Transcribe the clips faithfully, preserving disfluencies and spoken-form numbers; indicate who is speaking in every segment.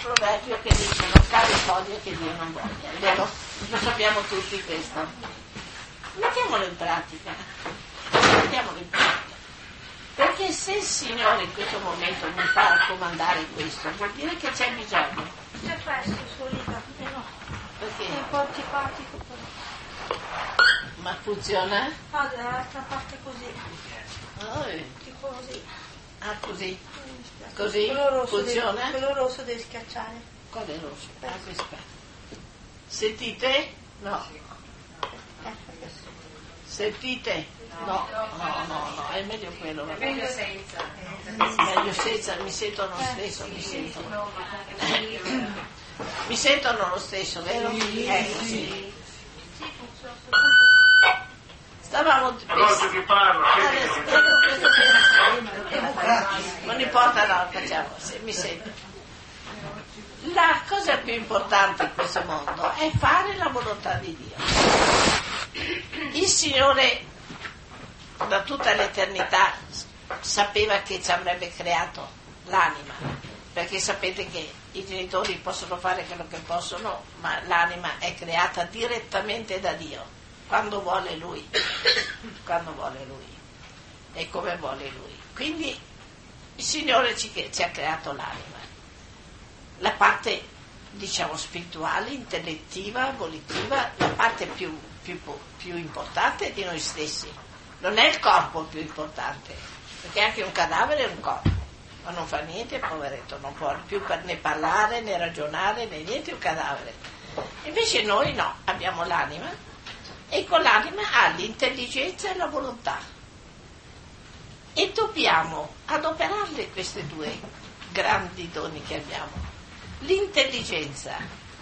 Speaker 1: proverbio che dice non cade foglia che Dio non voglia, è vero? Lo sappiamo tutti questo. Mettiamolo in pratica, mettiamolo in pratica. Perché se il Signore in questo momento mi fa raccomandare questo, vuol dire che c'è bisogno.
Speaker 2: C'è presto, solita, eh no.
Speaker 1: Perché?
Speaker 2: È un po' antipatico però.
Speaker 1: Ma funziona?
Speaker 2: Ah, dall'altra parte così.
Speaker 1: Oh,
Speaker 2: Tipo così.
Speaker 1: ah, così? Così?
Speaker 2: Quello rosso
Speaker 1: Funziona?
Speaker 2: Devi, quello rosso devi schiacciare.
Speaker 1: Quale rosso? Ah, aspetta. Sentite? No. Sentite? No, no, no, no, è meglio quello. È
Speaker 3: meglio senza.
Speaker 1: Meglio senza, mi sentono lo stesso, mi sentono. Mi sentono lo stesso, vero? Eh, sì. Stavamo
Speaker 4: Roger che parla,
Speaker 1: adesso, non importa, no, facciamo, se mi sento. La cosa più importante in questo mondo è fare la volontà di Dio. Il Signore da tutta l'eternità sapeva che ci avrebbe creato l'anima, perché sapete che i genitori possono fare quello che possono, ma l'anima è creata direttamente da Dio, quando vuole Lui, quando vuole Lui e come vuole Lui. Quindi il Signore ci, ci ha creato l'anima, la parte diciamo spirituale, intellettiva, volitiva, la parte più, più, più importante è di noi stessi. Non è il corpo il più importante, perché anche un cadavere è un corpo, ma non fa niente, poveretto, non può più né parlare né ragionare né niente, è un cadavere. Invece noi no, abbiamo l'anima e con l'anima ha l'intelligenza e la volontà e dobbiamo adoperarle queste due grandi doni che abbiamo. L'intelligenza,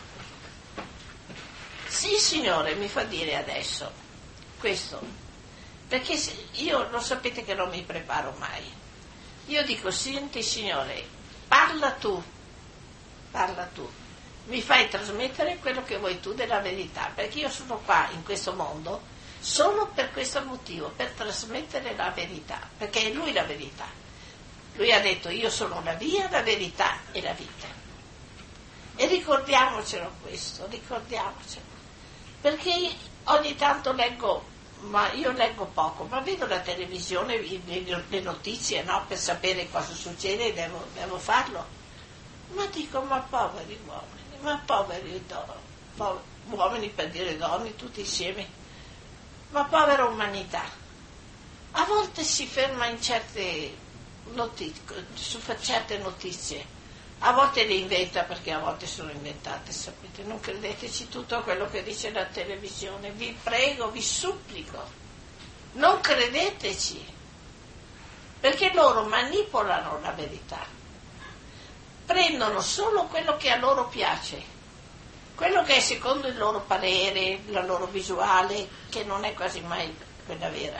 Speaker 1: sì, il Signore mi fa dire adesso questo, perché io lo sapete che non mi preparo mai. Io dico, senti Signore, parla tu, parla tu, mi fai trasmettere quello che vuoi tu della verità, perché io sono qua in questo mondo solo per questo motivo, per trasmettere la verità, perché è Lui la verità. Lui ha detto, io sono la via, la verità e la vita. E ricordiamocelo questo, ricordiamocelo, perché ogni tanto leggo, ma io leggo poco, ma vedo la televisione, le notizie, no, per sapere cosa succede, devo, devo farlo. Ma dico, ma poveri uomini, ma poveri do, po- uomini per dire donne, tutti insieme, ma povera umanità. A volte si ferma in certe notizie, su certe notizie. A volte le inventa perché a volte sono inventate, sapete, non credeteci tutto a quello che dice la televisione, vi prego, vi supplico, non credeteci, perché loro manipolano la verità, prendono solo quello che a loro piace, quello che è secondo il loro parere, la loro visuale, che non è quasi mai quella vera,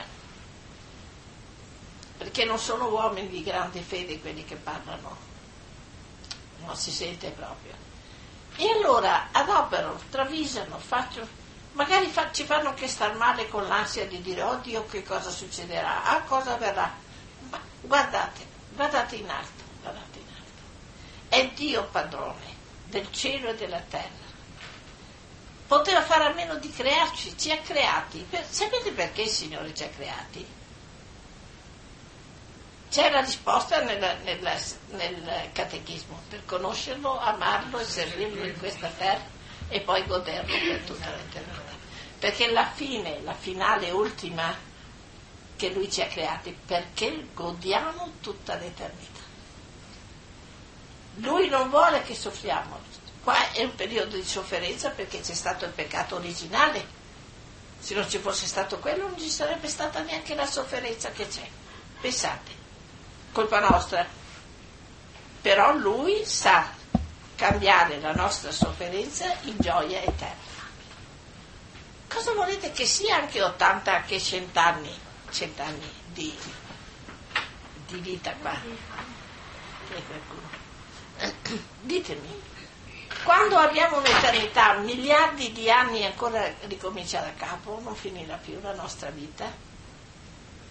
Speaker 1: perché non sono uomini di grande fede quelli che parlano. Non si sente proprio. E allora adoperano, travisano, faccio, magari fa, ci fanno anche star male con l'ansia di dire oddio che cosa succederà, ah cosa verrà. Ma guardate, guardate in alto, guardate in alto. È Dio padrone del cielo e della terra. Poteva fare a meno di crearci, ci ha creati. Per, sapete perché il Signore ci ha creati? C'è la risposta nel, nel, nel catechismo, per conoscerlo, amarlo e servirlo in questa terra e poi goderlo per tutta l'eternità. Perché la fine, la finale ultima che Lui ci ha creati, perché godiamo tutta l'eternità. Lui non vuole che soffriamo. Qua è un periodo di sofferenza perché c'è stato il peccato originale. Se non ci fosse stato quello non ci sarebbe stata neanche la sofferenza che c'è. Pensate. Colpa nostra, però Lui sa cambiare la nostra sofferenza in gioia eterna. Cosa volete che sia anche ottanta, anche cent'anni, cent'anni di, di vita qua? Ditemi, quando abbiamo un'eternità, miliardi di anni ancora ricomincia da capo, non finirà più la nostra vita?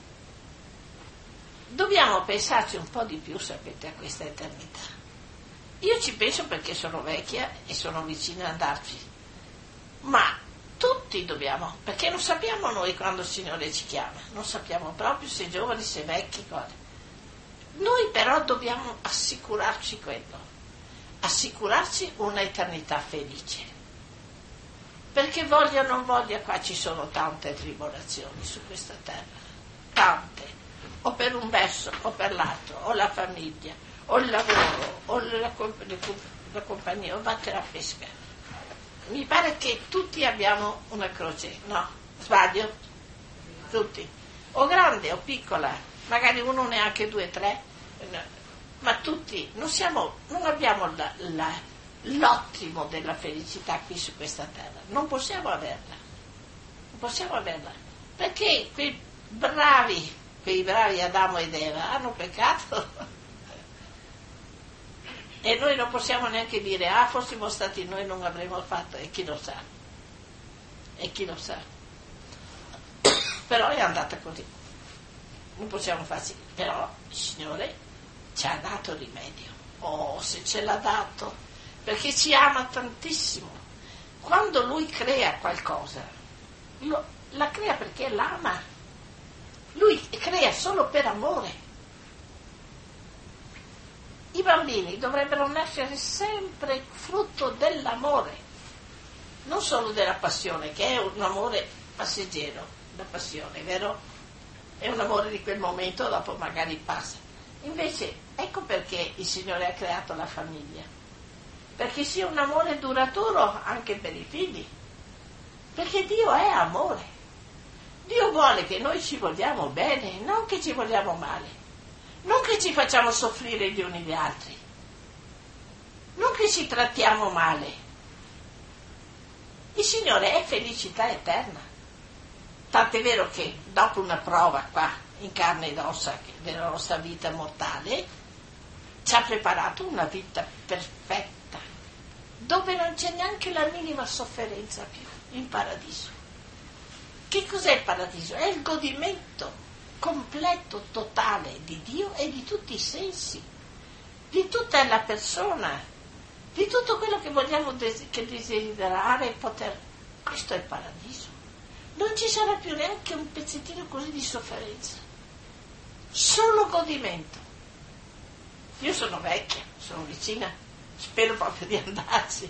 Speaker 1: Dobbiamo pensarci un po' di più, sapete, a questa eternità. Io ci penso perché sono vecchia e sono vicina ad andarci, ma tutti dobbiamo, perché non sappiamo noi quando il Signore ci chiama, non sappiamo proprio se giovani, se vecchi, cose. Noi però dobbiamo assicurarci quello, assicurarci una eternità felice, perché voglia o non voglia, qua ci sono tante tribolazioni su questa terra, tante, o per un verso o per l'altro, o la famiglia, o il lavoro, o la, la compagnia, o battere a pesca. Mi pare che tutti abbiamo una croce, no? Sbaglio? Tutti, o grande o piccola, magari uno neanche due, tre, ma tutti non siamo, non abbiamo la, la, l'ottimo della felicità qui su questa terra, non possiamo averla, non possiamo averla, perché quei bravi, quei bravi Adamo ed Eva hanno peccato. E noi non possiamo neanche dire, ah, fossimo stati noi non avremmo fatto, e chi lo sa, e chi lo sa. Però è andata così, non possiamo farci, però il Signore ci ha dato rimedio, oh, se ce l'ha dato, perché ci ama tantissimo. Quando Lui crea qualcosa, lo, la crea perché l'ama, Lui crea solo per amore. I bambini dovrebbero nascere sempre frutto dell'amore, non solo della passione, che è un amore passeggero, la passione, vero? È un amore di quel momento, dopo magari passa. Invece, ecco perché il Signore ha creato la famiglia, perché sia un amore duraturo anche per i figli, perché Dio è amore. Dio vuole che noi ci vogliamo bene, non che ci vogliamo male. Non che ci facciamo soffrire gli uni gli altri, non che ci trattiamo male. Il Signore è felicità eterna. Tant'è vero che dopo una prova qua, in carne ed ossa, della nostra vita mortale, ci ha preparato una vita perfetta, dove non c'è neanche la minima sofferenza più, in paradiso. Che cos'è il paradiso? È il godimento completo, totale di Dio e di tutti i sensi, di tutta la persona, di tutto quello che vogliamo des- che desiderare e poter. Questo è il paradiso. Non ci sarà più neanche un pezzettino così di sofferenza, solo godimento. Io sono vecchia, sono vicina, spero proprio di andarci.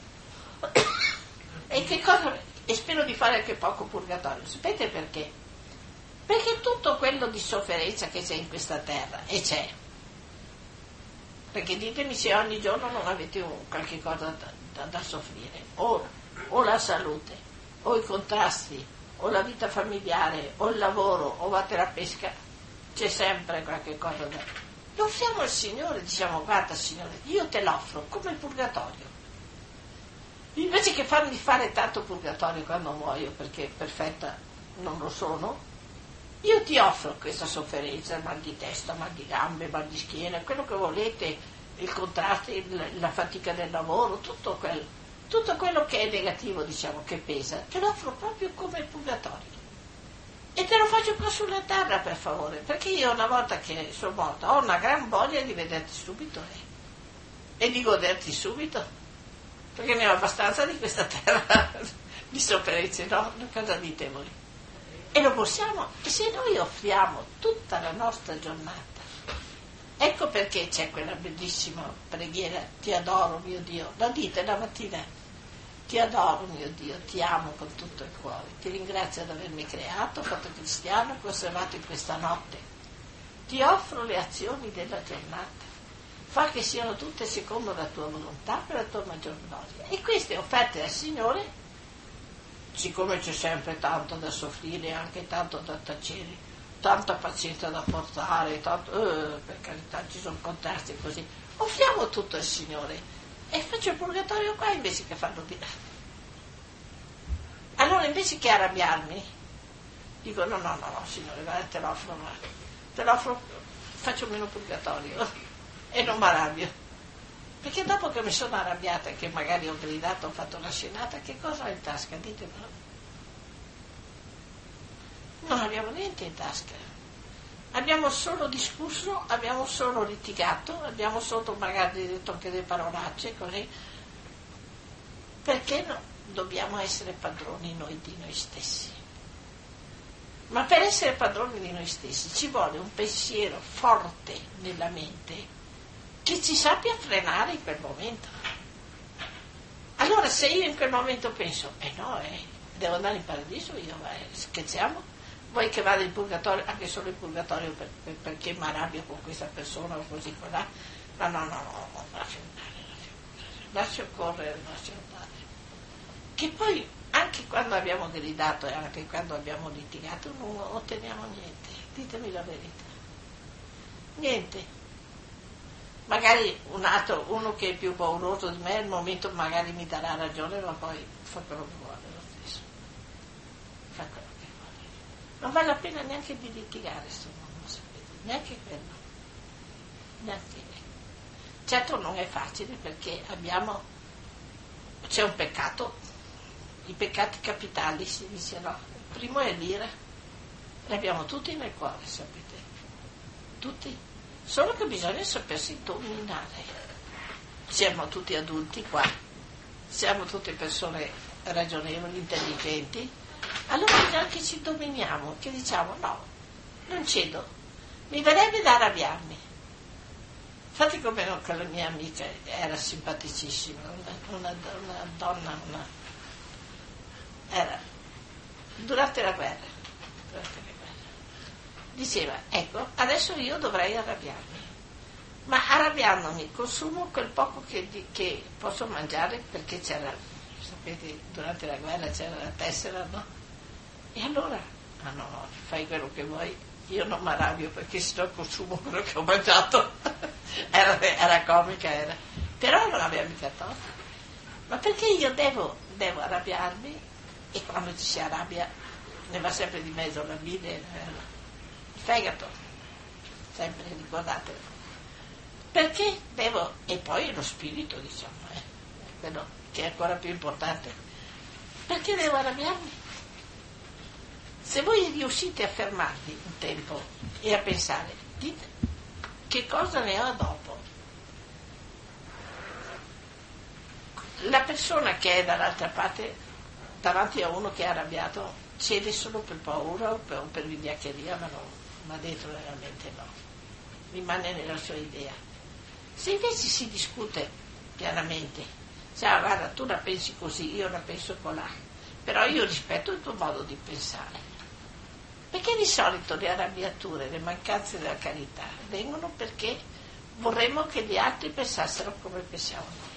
Speaker 1: E che cosa? E spero di fare anche poco purgatorio. Sapete perché? Perché tutto quello di sofferenza che c'è in questa terra, e c'è, perché ditemi se ogni giorno non avete un, qualche cosa da, da, da soffrire, o, o la salute, o i contrasti, o la vita familiare, o il lavoro, o vate la pesca, c'è sempre qualche cosa da... Lo offriamo al Signore, diciamo, guarda Signore, io te l'offro come il purgatorio. Invece che farmi fare tanto purgatorio quando muoio, perché perfetta non lo sono, io ti offro questa sofferenza, mal di testa, mal di gambe, mal di schiena, quello che volete, il contrasto, il, la fatica del lavoro, tutto, quel, tutto quello che è negativo, diciamo, che pesa, te lo offro proprio come il purgatorio. E te lo faccio qua sulla terra, per favore, perché io una volta che sono morta ho una gran voglia di vederti subito eh, e di goderti subito, perché ne ho abbastanza di questa terra di sofferenze, no? Cosa dite voi? E lo possiamo, e se noi offriamo tutta la nostra giornata, ecco perché c'è quella bellissima preghiera, ti adoro mio Dio, la dite la mattina, ti adoro mio Dio, ti amo con tutto il cuore, ti ringrazio di avermi creato, fatto cristiano, conservato in questa notte, ti offro le azioni della giornata, fa che siano tutte secondo la tua volontà per la tua maggior gloria, e queste offerte al Signore. Siccome c'è sempre tanto da soffrire, anche tanto da tacere, tanta pazienza da portare, tanto, eh, per carità ci sono contrasti così, offriamo tutto al Signore e faccio il purgatorio qua invece che farlo di là. Allora invece che arrabbiarmi, dico no, no, no, no Signore, guarda, te l'offro, te l'offro, faccio meno purgatorio e non mi arrabbio. Perché dopo che mi sono arrabbiata e che magari ho gridato, ho fatto una scenata, che cosa ho in tasca? Ditemelo. Non abbiamo niente in tasca. abbiamo solo discusso, abbiamo solo litigato, abbiamo solo magari detto anche delle parolacce, così. Perché no? Dobbiamo essere padroni noi di noi stessi. Ma per essere padroni di noi stessi ci vuole un pensiero forte nella mente che ci sappia frenare in quel momento. Allora se io in quel momento penso, eh no, eh, devo andare in paradiso, io eh, scherziamo, vuoi che vada in purgatorio, anche solo in purgatorio per, per, perché mi arrabbio con questa persona o così colà, no, no, no, no, no, lascio andare, lascio correre, lascio andare. Che poi anche quando abbiamo gridato e anche quando abbiamo litigato non otteniamo niente, ditemi la verità, niente. Magari un altro, uno che è più pauroso di me al momento magari mi darà ragione, ma poi fa quello che vuole lo stesso, fa quello che vuole. Non vale la pena neanche di litigare, se non lo sapete, neanche quello, neanche. Certo non è facile perché abbiamo, c'è un peccato, i peccati capitali si dice, no, il primo è l'ira, li abbiamo tutti nel cuore, sapete, tutti. Solo che bisogna sapersi dominare. Siamo tutti adulti qua, siamo tutte persone ragionevoli, intelligenti, allora bisogna che ci dominiamo, che diciamo no, non cedo, mi verrebbe da arrabbiarmi. Infatti come no, con la mia amica era simpaticissima, una, una, una donna, una, era durante la guerra, durante la diceva, ecco, adesso io dovrei arrabbiarmi, ma arrabbiandomi consumo quel poco che, che posso mangiare perché c'era, sapete, durante la guerra c'era la tessera, no? E allora, ah no, no, fai quello che vuoi, io non mi arrabbio perché sennò consumo quello che ho mangiato. era, era comica, era. Però non aveva mica torto. Ma perché io devo, devo arrabbiarmi e quando ci si arrabbia ne va sempre di mezzo la bile, fegato, sempre ricordatelo, perché devo, e poi lo spirito diciamo, eh, quello che è ancora più importante, perché devo arrabbiarmi? Se voi riuscite a fermarvi un tempo e a pensare, dite che cosa ne ho dopo, la persona che è dall'altra parte davanti a uno che è arrabbiato cede solo per paura o per, per vigliaccheria, ma non, ma dentro veramente no, rimane nella sua idea. Se invece si discute pianamente, cioè guarda tu la pensi così, io la penso colà, però io rispetto il tuo modo di pensare, perché di solito le arrabbiature, le mancanze della carità vengono perché vorremmo che gli altri pensassero come pensiamo noi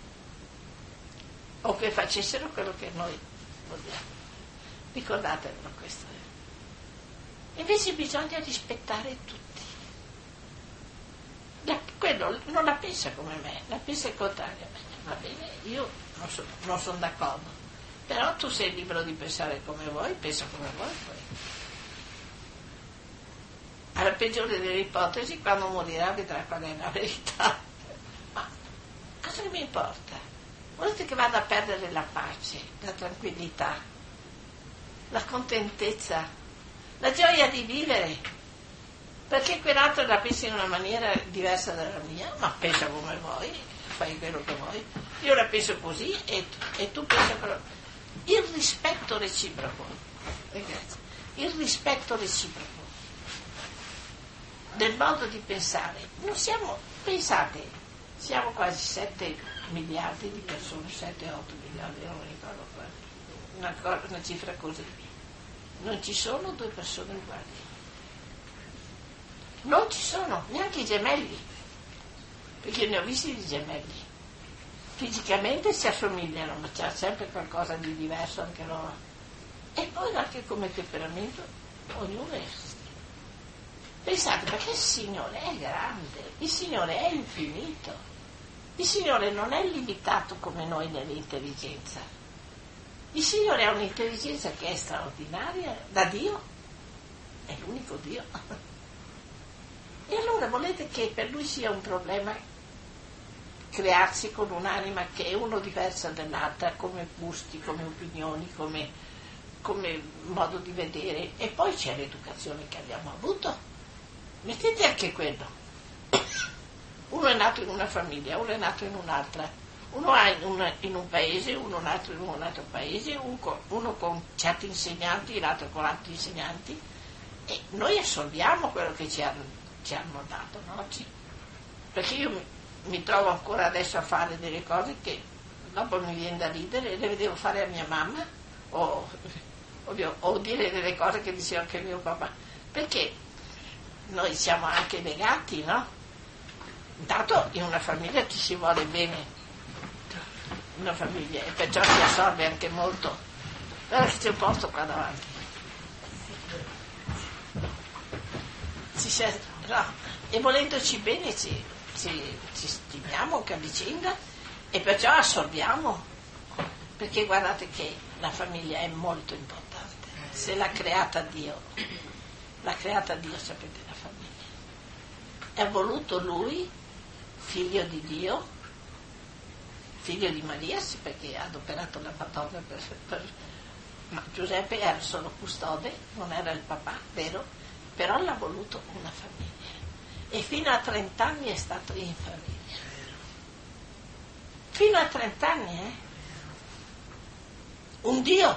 Speaker 1: o che facessero quello che noi vogliamo. Ricordatevelo questo. Invece bisogna rispettare tutti. La, quello non la pensa come me, la pensa il contrario. Va bene, io non, so, non sono d'accordo, però tu sei libero di pensare come vuoi, pensa come vuoi poi. Alla peggiore delle ipotesi, quando morirà vedrà qual è la verità. Ma cosa mi importa? Volete che vada a perdere la pace, la tranquillità, la contentezza, la gioia di vivere, perché quell'altro la pensa in una maniera diversa dalla mia, ma pensa come vuoi, fai quello che vuoi, io la penso così e, e tu pensa quello. Il rispetto reciproco, ragazzi, il rispetto reciproco del modo di pensare. Non siamo, pensate, siamo quasi sette miliardi di persone, sette otto miliardi, non mi ricordo quanto, una, una cifra così. Non ci sono due persone uguali, non ci sono neanche i gemelli, perché ne ho visti di gemelli, fisicamente si assomigliano ma c'è sempre qualcosa di diverso anche loro, e poi anche come temperamento ognuno è esiste. Pensate, perché il Signore è grande, il Signore è infinito, il Signore non è limitato come noi nell'intelligenza. Il Signore ha un'intelligenza che è straordinaria da Dio, è l'unico Dio. E allora volete che per Lui sia un problema crearsi con un'anima che è uno diversa dall'altra, come gusti, come opinioni, come, come modo di vedere, e poi c'è l'educazione che abbiamo avuto, mettete anche quello. Uno è nato in una famiglia, uno è nato in un'altra, uno ha in, una, in un paese, uno è nato in un altro paese, uno con, uno con certi insegnanti, l'altro con altri insegnanti, e noi assorbiamo quello che ci hanno, ci hanno dato, no? Ci, perché io mi, mi trovo ancora adesso a fare delle cose che dopo mi viene da ridere e le vedevo fare a mia mamma, o, o, o dire delle cose che diceva anche mio papà, perché noi siamo anche legati, no? Intanto in una famiglia ci si vuole bene, in una famiglia, e perciò si assorbe anche molto. Guarda che c'è un posto qua davanti. Ci si, no, e volendoci bene ci, ci, ci stimiamo anche a vicenda e perciò assorbiamo, perché guardate che la famiglia è molto importante. Se l'ha creata Dio, l'ha creata Dio, sapete, la famiglia. È voluto lui, figlio di Dio, figlio di Maria, sì, perché ha adoperato la Madonna per, per, ma Giuseppe era solo custode, non era il papà, vero? Però l'ha voluto una famiglia. E fino a trent'anni è stato in famiglia. Fino a trent'anni, eh? Un Dio,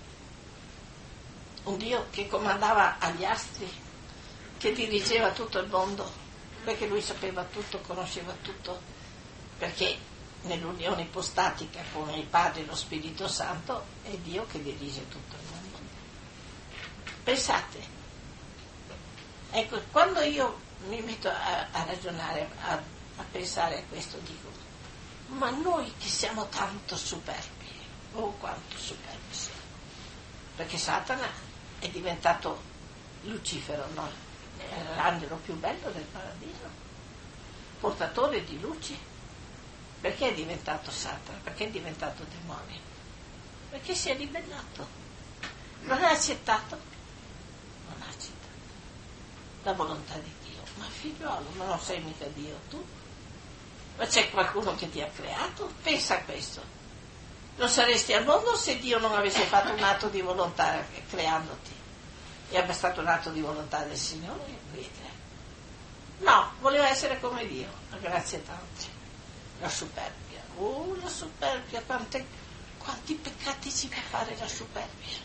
Speaker 1: un Dio che comandava agli astri, che dirigeva tutto il mondo, perché lui sapeva tutto, conosceva tutto, perché nell'unione ipostatica con il Padre e lo Spirito Santo è Dio che dirige tutto il mondo. Pensate, ecco, quando io mi metto a, a ragionare, a, a pensare a questo, dico, ma noi che siamo tanto superbi, oh quanto superbi siamo, perché Satana è diventato Lucifero, no? Era l'angelo più bello del paradiso, portatore di luci. Perché è diventato Satana? Perché è diventato demonio? Perché si è ribellato, non ha accettato, non ha accettato la volontà di Dio. Ma figliuolo, ma non sei mica Dio tu? Ma c'è qualcuno che ti ha creato? Pensa a questo. Non saresti al mondo se Dio non avesse fatto un atto di volontà creandoti. È stato un atto di volontà del Signore? No, voleva essere come Dio, grazie tante. La superbia, oh la superbia, quante, quanti peccati ci fa fare la superbia.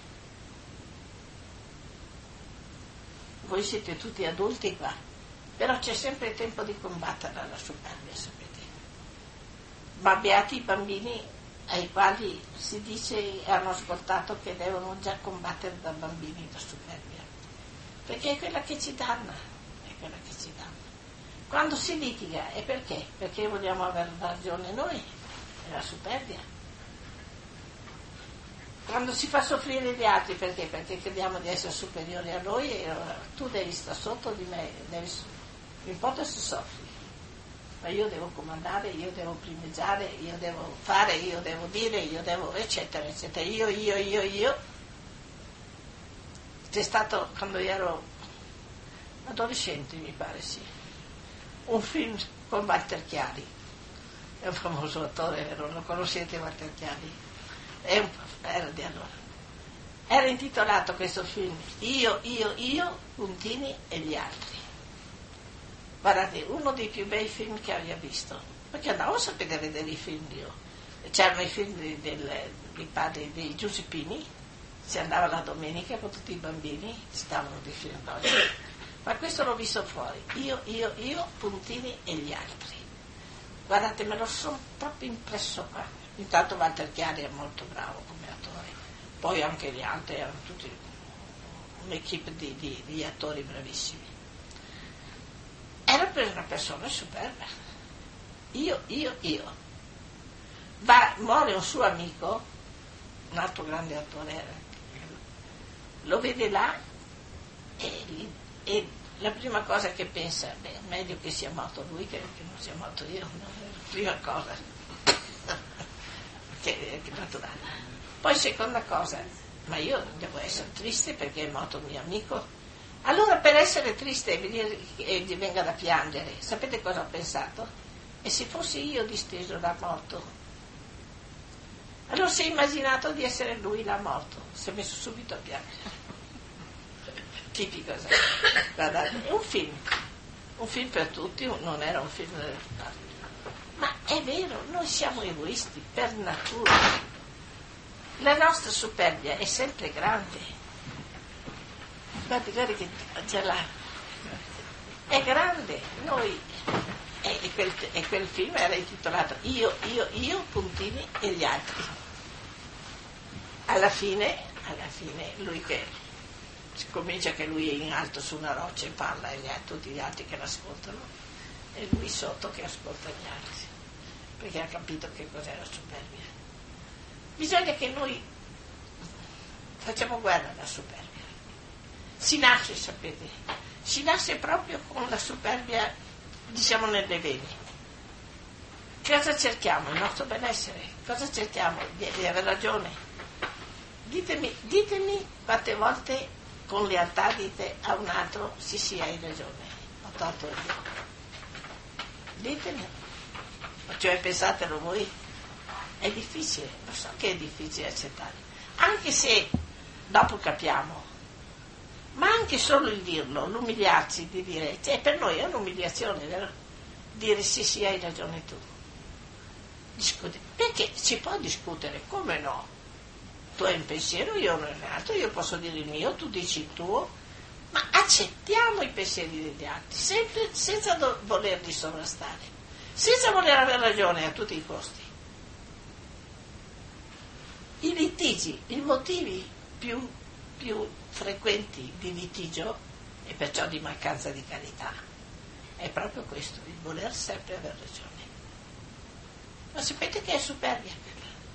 Speaker 1: Voi siete tutti adulti qua, però c'è sempre tempo di combattere la superbia, sapete. Ma beati i bambini ai quali si dice e hanno ascoltato che devono già combattere da bambini la superbia, perché è quella che ci danna, è quella che ci danna. Quando si litiga è perché? Perché vogliamo avere ragione noi, è la superbia. Quando si fa soffrire gli altri perché? Perché crediamo di essere superiori a noi e allora, tu devi stare sotto di me, devi, non importa se soffri, ma io devo comandare, io devo primeggiare, io devo fare, io devo dire, io devo eccetera eccetera, io, io, io, io. C'è stato quando io ero adolescente, mi pare, sì, un film con Walter Chiari, è un famoso attore, vero? Lo conoscete Walter Chiari? È un, era di allora. Era intitolato questo film Io, io, io, puntini e gli altri. Guardate, uno dei più bei film che abbia visto, perché andavo sapete a vedere i film io. C'erano i film di, del, dei padri dei Giuseppini, si andava la domenica con tutti i bambini, stavano dei film d'oggi. Ma questo l'ho visto fuori, io, io, io, puntini e gli altri. Guardate, me lo sono proprio impresso qua. Intanto Walter Chiari è molto bravo come attore, poi anche gli altri erano tutti un'equipe di, di, di attori bravissimi. Era per una persona superba. Io, io, io. Va, muore un suo amico, un altro grande attore era, lo vede là e, e la prima cosa che pensa, beh, meglio che sia morto lui che, che non sia morto io, no? La prima cosa che, che naturale. Poi seconda cosa, ma io devo essere triste perché è morto un mio amico. Allora per essere triste e venire, e gli venga da piangere, sapete cosa ho pensato? E se fossi io disteso da morto? Allora si è immaginato di essere lui la morto, si è messo subito a piangere. Tipico, guardate, è un film, un film per tutti, non era un film per tutti. Ma è vero, noi siamo egoisti per natura. La nostra superbia è sempre grande. Guardi, guardi che c'è là. È grande. Noi, e quel, e quel film era intitolato Io, io, io, puntini e gli altri. Alla fine, alla fine, lui che comincia che lui è in alto su una roccia e parla e gli altri, tutti gli altri che l'ascoltano, e lui sotto che ascolta gli altri, perché ha capito che cos'è la superbia. Bisogna che noi facciamo guerra alla superbia. Si nasce, sapete, si nasce proprio con la superbia, diciamo, nelle vene. Cosa cerchiamo? Il nostro benessere. Cosa cerchiamo? Di, di aver ragione. Ditemi, ditemi quante volte con lealtà dite a un altro sì sì hai ragione, ho torto io. Ditemi. Cioè pensatelo voi. È difficile, lo so che è difficile accettare. Anche se dopo capiamo. Ma anche solo il dirlo, l'umiliarsi di dire, cioè per noi è un'umiliazione, vero? Dire sì sì hai ragione tu. Discutere. Perché si può discutere, come no? Tu hai un pensiero, io non un altro, io posso dire il mio, tu dici il tuo, ma accettiamo i pensieri degli altri, sempre senza do- volerli sovrastare, senza voler avere ragione a tutti i costi. I litigi, i motivi più, più frequenti di litigio e perciò di mancanza di carità è proprio questo, il voler sempre aver ragione. Ma sapete che è superbia quella?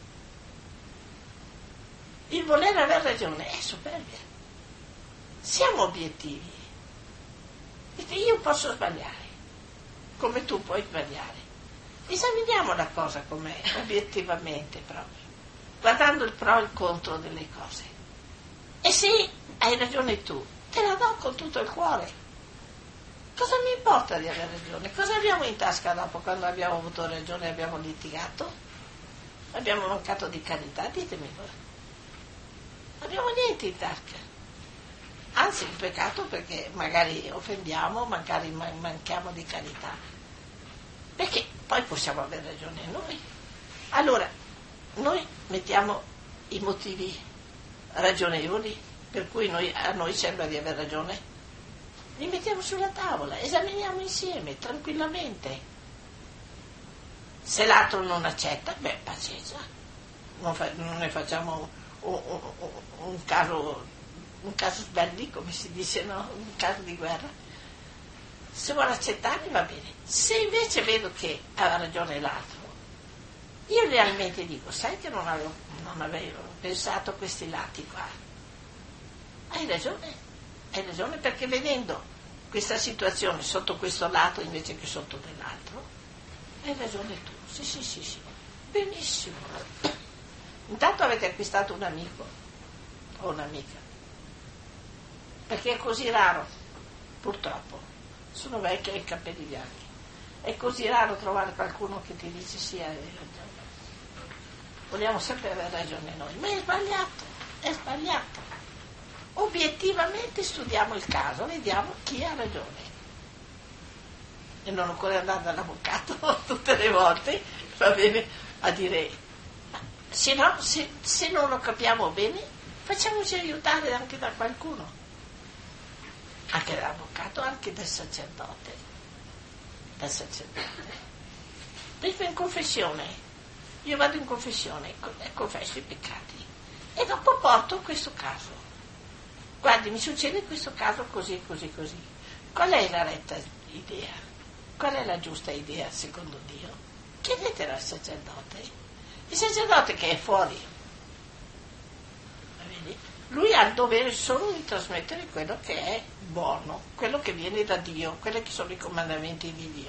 Speaker 1: Il voler aver ragione è superbia. Siamo obiettivi. Io posso sbagliare, come tu puoi sbagliare. Esaminiamo la cosa com'è, obiettivamente proprio, guardando il pro e il contro delle cose. E se hai ragione tu, te la do con tutto il cuore. Cosa mi importa di aver ragione? Cosa abbiamo in tasca dopo quando abbiamo avuto ragione e abbiamo litigato? Abbiamo mancato di carità? Ditemi voi. Non abbiamo niente in tasca. Anzi, un peccato perché magari offendiamo, magari manchiamo di carità. Perché poi possiamo aver ragione noi. Allora, noi mettiamo i motivi ragionevoli per cui noi, a noi sembra di aver ragione. Li mettiamo sulla tavola, esaminiamo insieme, tranquillamente. Se l'altro non accetta, beh, pazienza, non, fa, non ne facciamo un, un, un caso un caso sbelli, come si dice, no? Un caso di guerra. Se vuole accettare va bene. Se invece vedo che ha ragione l'altro, io realmente dico, sai che non avevo, non avevo pensato a questi lati qua. Hai ragione. Hai ragione, perché vedendo questa situazione sotto questo lato invece che sotto dell'altro, hai ragione tu. Sì, sì, sì, sì. Benissimo. Intanto avete acquistato un amico o un'amica, perché è così raro, purtroppo, sono vecchia e i capelli bianchi, è così raro trovare qualcuno che ti dice sì, hai ragione. Vogliamo sempre avere ragione noi, ma è sbagliato, è sbagliato. Obiettivamente studiamo il caso, vediamo chi ha ragione. E non occorre andare dall'avvocato tutte le volte, va bene, a dire, se no, se, se non lo capiamo bene, facciamoci aiutare anche da qualcuno, anche dall'avvocato, anche dal sacerdote, dal sacerdote. Prima in confessione, io vado in confessione e confesso i peccati e dopo porto questo caso. Guardi, mi succede questo caso così, così, così. Qual è la retta idea? Qual è la giusta idea secondo Dio? Chiedetelo al sacerdote. Il sacerdote che è fuori, vedi? Lui ha il dovere solo di trasmettere quello che è buono, quello che viene da Dio, quelli che sono i comandamenti di Dio.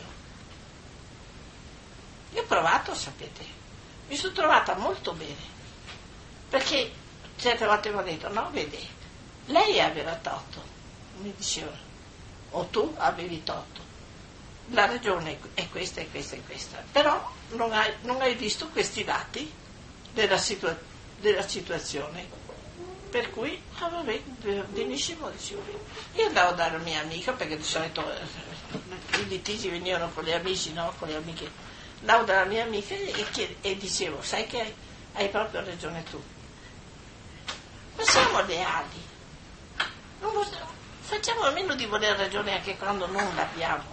Speaker 1: Io ho provato, sapete, mi sono trovata molto bene, perché certe volte mi ho detto, no, vedi, lei aveva torto, mi diceva, o tu avevi torto, la ragione è questa e questa e questa, però non hai, non hai visto questi lati della, situa- della situazione, per cui ah, vabbè, benissimo, dicevo. Io andavo dalla mia amica, perché di solito i litigi venivano con gli amici, no? Con le amiche. Andavo dalla mia amica e, chied- e dicevo, sai che hai, hai proprio ragione tu. Ma siamo leali. Non possiamo, facciamo a meno di voler ragione anche quando non l'abbiamo.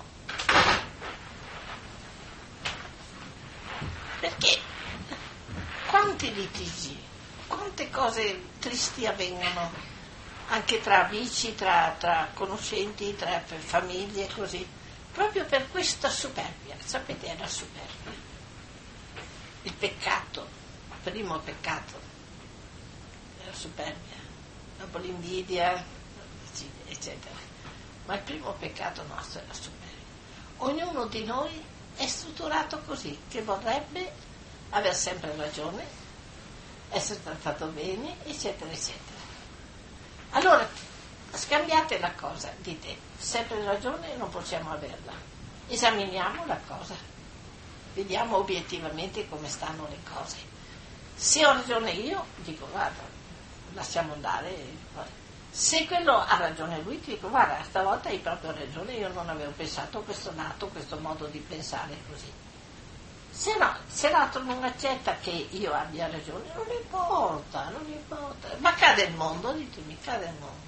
Speaker 1: Perché quanti litigi, quante cose tristi avvengono anche tra amici, tra, tra conoscenti, tra famiglie, così, proprio per questa superbia. Sapete, è la superbia. Il peccato, il primo peccato, è la superbia, dopo l'invidia, eccetera. Ma il primo peccato nostro è la superbia. Ognuno di noi è strutturato così, che vorrebbe aver sempre ragione, essere trattato bene, eccetera, eccetera. Allora, scambiate la cosa, dite, sempre ragione non possiamo averla. Esaminiamo la cosa, vediamo obiettivamente come stanno le cose. Se ho ragione io, dico, guarda, lasciamo andare. Se quello ha ragione lui, ti dico, guarda, stavolta hai proprio ragione, io non avevo pensato a questo lato, questo modo di pensare così. Se no, se l'altro non accetta che io abbia ragione, non importa, non importa. Ma cade il mondo, ditemi, cade il mondo.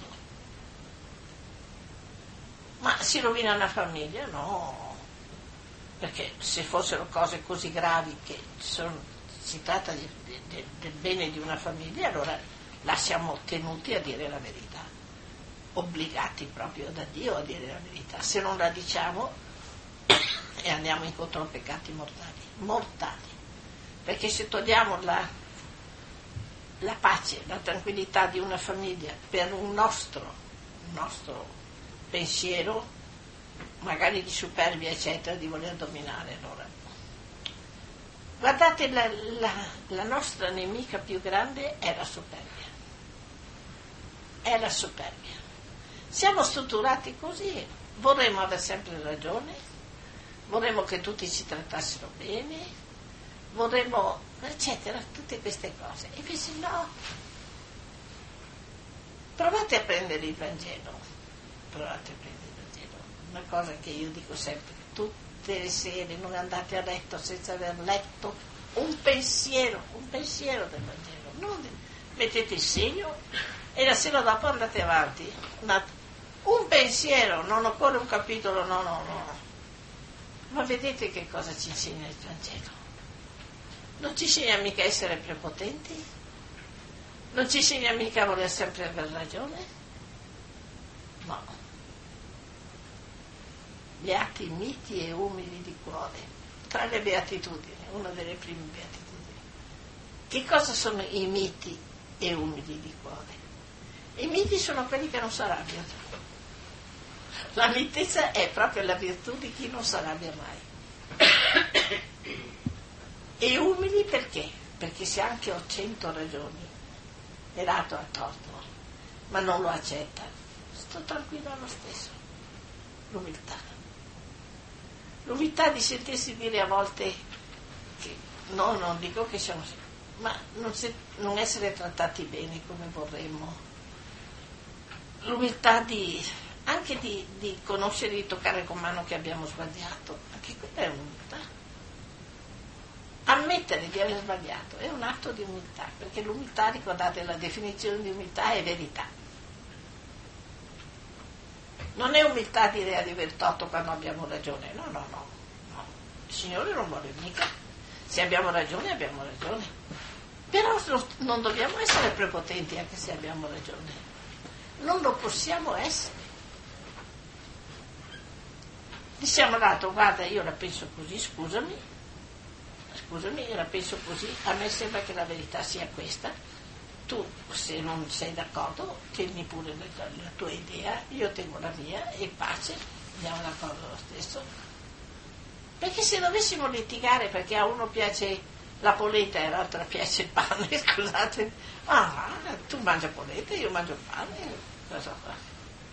Speaker 1: Ma si rovina una famiglia? No. Perché se fossero cose così gravi che sono, si tratta di, di, del bene di una famiglia, allora la siamo tenuti a dire la verità, obbligati proprio da Dio a dire la verità. Se non la diciamo e andiamo incontro a peccati mortali, mortali, perché se togliamo la, la pace, la tranquillità di una famiglia per un nostro, un nostro pensiero, magari di superbia eccetera, di voler dominare, allora guardate, la, la, la nostra nemica più grande è la superbia, è la superbia. Siamo strutturati così, vorremmo avere sempre ragione, vorremmo che tutti ci trattassero bene, vorremmo, eccetera, tutte queste cose. E invece no. Provate a prendere il Vangelo, provate a prendere il Vangelo. Una cosa che io dico sempre, tutte le sere non andate a letto senza aver letto un pensiero, un pensiero del Vangelo. Non mettete il segno e la sera dopo andate avanti. Un pensiero, non occorre un capitolo, no, no, no. Ma vedete che cosa ci insegna il Vangelo? Non ci insegna mica a essere prepotenti? Non ci insegna mica a voler sempre aver ragione? No. Beati miti e umili di cuore, tra le beatitudini, una delle prime beatitudini. Che cosa sono i miti e umili di cuore? I miti sono quelli che non si arrabbiano. La mitezza è proprio la virtù di chi non si arrabbia mai. E umili perché? Perché se anche ho cento ragioni e l'altro ha torto, ma non lo accetta, sto tranquillo lo stesso. L'umiltà. L'umiltà di sentirsi dire a volte che no, non dico che siamo, ma non, se, non essere trattati bene come vorremmo. L'umiltà di anche di, di conoscere, di toccare con mano che abbiamo sbagliato, anche quella è umiltà. Ammettere di aver sbagliato è un atto di umiltà, perché l'umiltà, ricordate, la definizione di umiltà è verità. Non è umiltà dire di aver torto quando abbiamo ragione, no, no, no, no. Il Signore non vuole mica. Se abbiamo ragione, abbiamo ragione. Però non dobbiamo essere prepotenti anche se abbiamo ragione. Non lo possiamo essere. Diciamo all'altro, guarda, io la penso così, scusami, scusami, io la penso così, a me sembra che la verità sia questa, tu se non sei d'accordo tieni pure la, la tua idea, io tengo la mia e pace, andiamo d'accordo lo stesso. Perché se dovessimo litigare perché a uno piace la polenta e all'altra piace il pane, scusate, ah, tu mangi polenta, io mangio pane, cosa fa?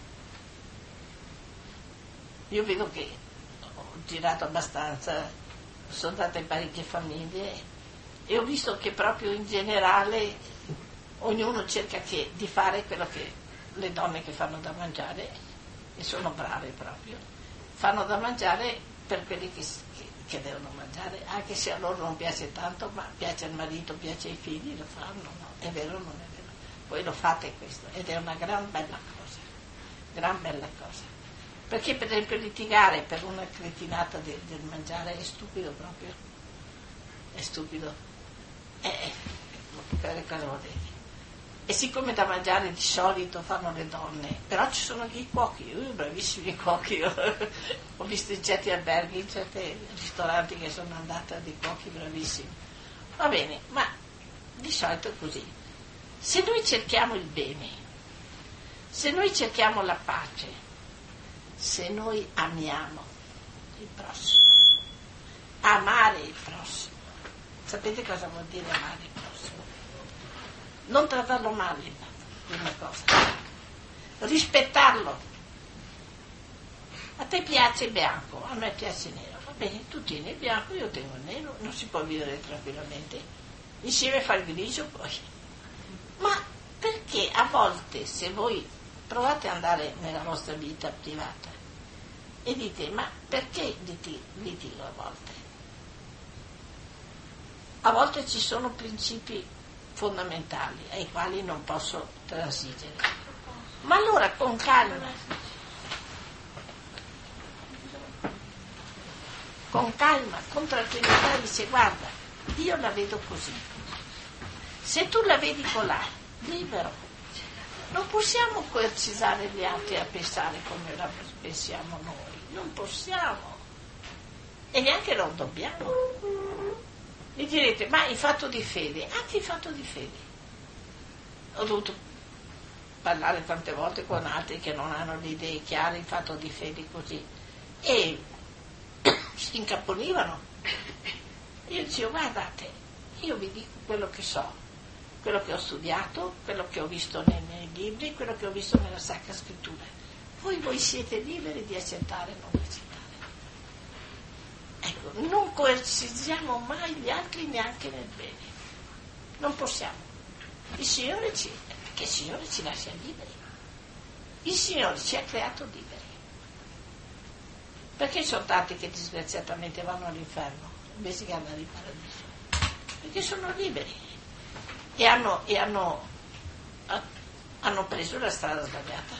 Speaker 1: Io vedo che ho girato abbastanza, sono andata in parecchie famiglie e ho visto che proprio in generale ognuno cerca che, di fare quello che le donne che fanno da mangiare, e sono brave proprio, fanno da mangiare per quelli che, che, che devono mangiare, anche se a loro non piace tanto, ma piace al marito, piace ai figli, lo fanno, no? È vero o non è vero? Voi lo fate questo ed è una gran bella cosa, gran bella cosa. Perché per esempio litigare per una cretinata de, del mangiare è stupido proprio, è stupido. Eh, eh, cosa volete? E siccome da mangiare di solito fanno le donne, però ci sono anche i cuochi, uh, bravissimi cuochi, ho visto in certi alberghi, in certi ristoranti che sono andata dei cuochi bravissimi. Va bene, ma di solito è così. Se noi cerchiamo il bene, se noi cerchiamo la pace, se noi amiamo il prossimo, amare il prossimo, sapete cosa vuol dire amare il prossimo? Non trattarlo male, prima cosa, rispettarlo. A te piace il bianco, a me piace il nero, va bene, tu tieni il bianco, io tengo il nero, non si può vivere tranquillamente, insieme fa il grigio poi. Ma perché a volte, se voi provate ad andare nella vostra vita privata e dite, ma perché litigo a volte? A volte ci sono principi fondamentali ai quali non posso transigere, ma allora con calma con calma, con tranquillità dice guarda, io la vedo così, se tu la vedi colà, libero, non possiamo coercizzare gli altri a pensare come la pensiamo noi, non possiamo e neanche non dobbiamo. Mi direte, ma in fatto di fede, anche in fatto di fede. Ho dovuto parlare tante volte con altri che non hanno le idee chiare in fatto di fede così. E si incaponivano. Io dicevo, guardate, io vi dico quello che so, quello che ho studiato, quello che ho visto nei miei libri, quello che ho visto nella Sacra Scrittura. Voi, voi siete liberi di accettare o non accettare. Ecco, non coercizziamo mai gli altri neanche nel bene, non possiamo. Il Signore ci, perché il Signore ci lascia liberi, il Signore ci ha creato liberi. Perché sono tanti che disgraziatamente vanno all'inferno invece che andare in paradiso? Perché sono liberi e hanno, e hanno, hanno preso la strada sbagliata.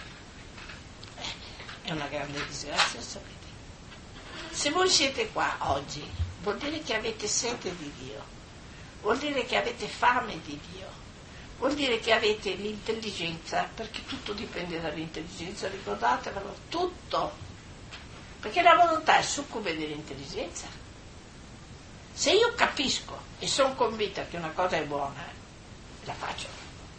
Speaker 1: Eh, è una grande disgrazia, sapete. Se voi siete qua oggi, vuol dire che avete sete di Dio, vuol dire che avete fame di Dio, vuol dire che avete l'intelligenza, perché tutto dipende dall'intelligenza, ricordatevelo, tutto, perché la volontà è succube dell'intelligenza. Se io capisco e sono convinta che una cosa è buona, la faccio,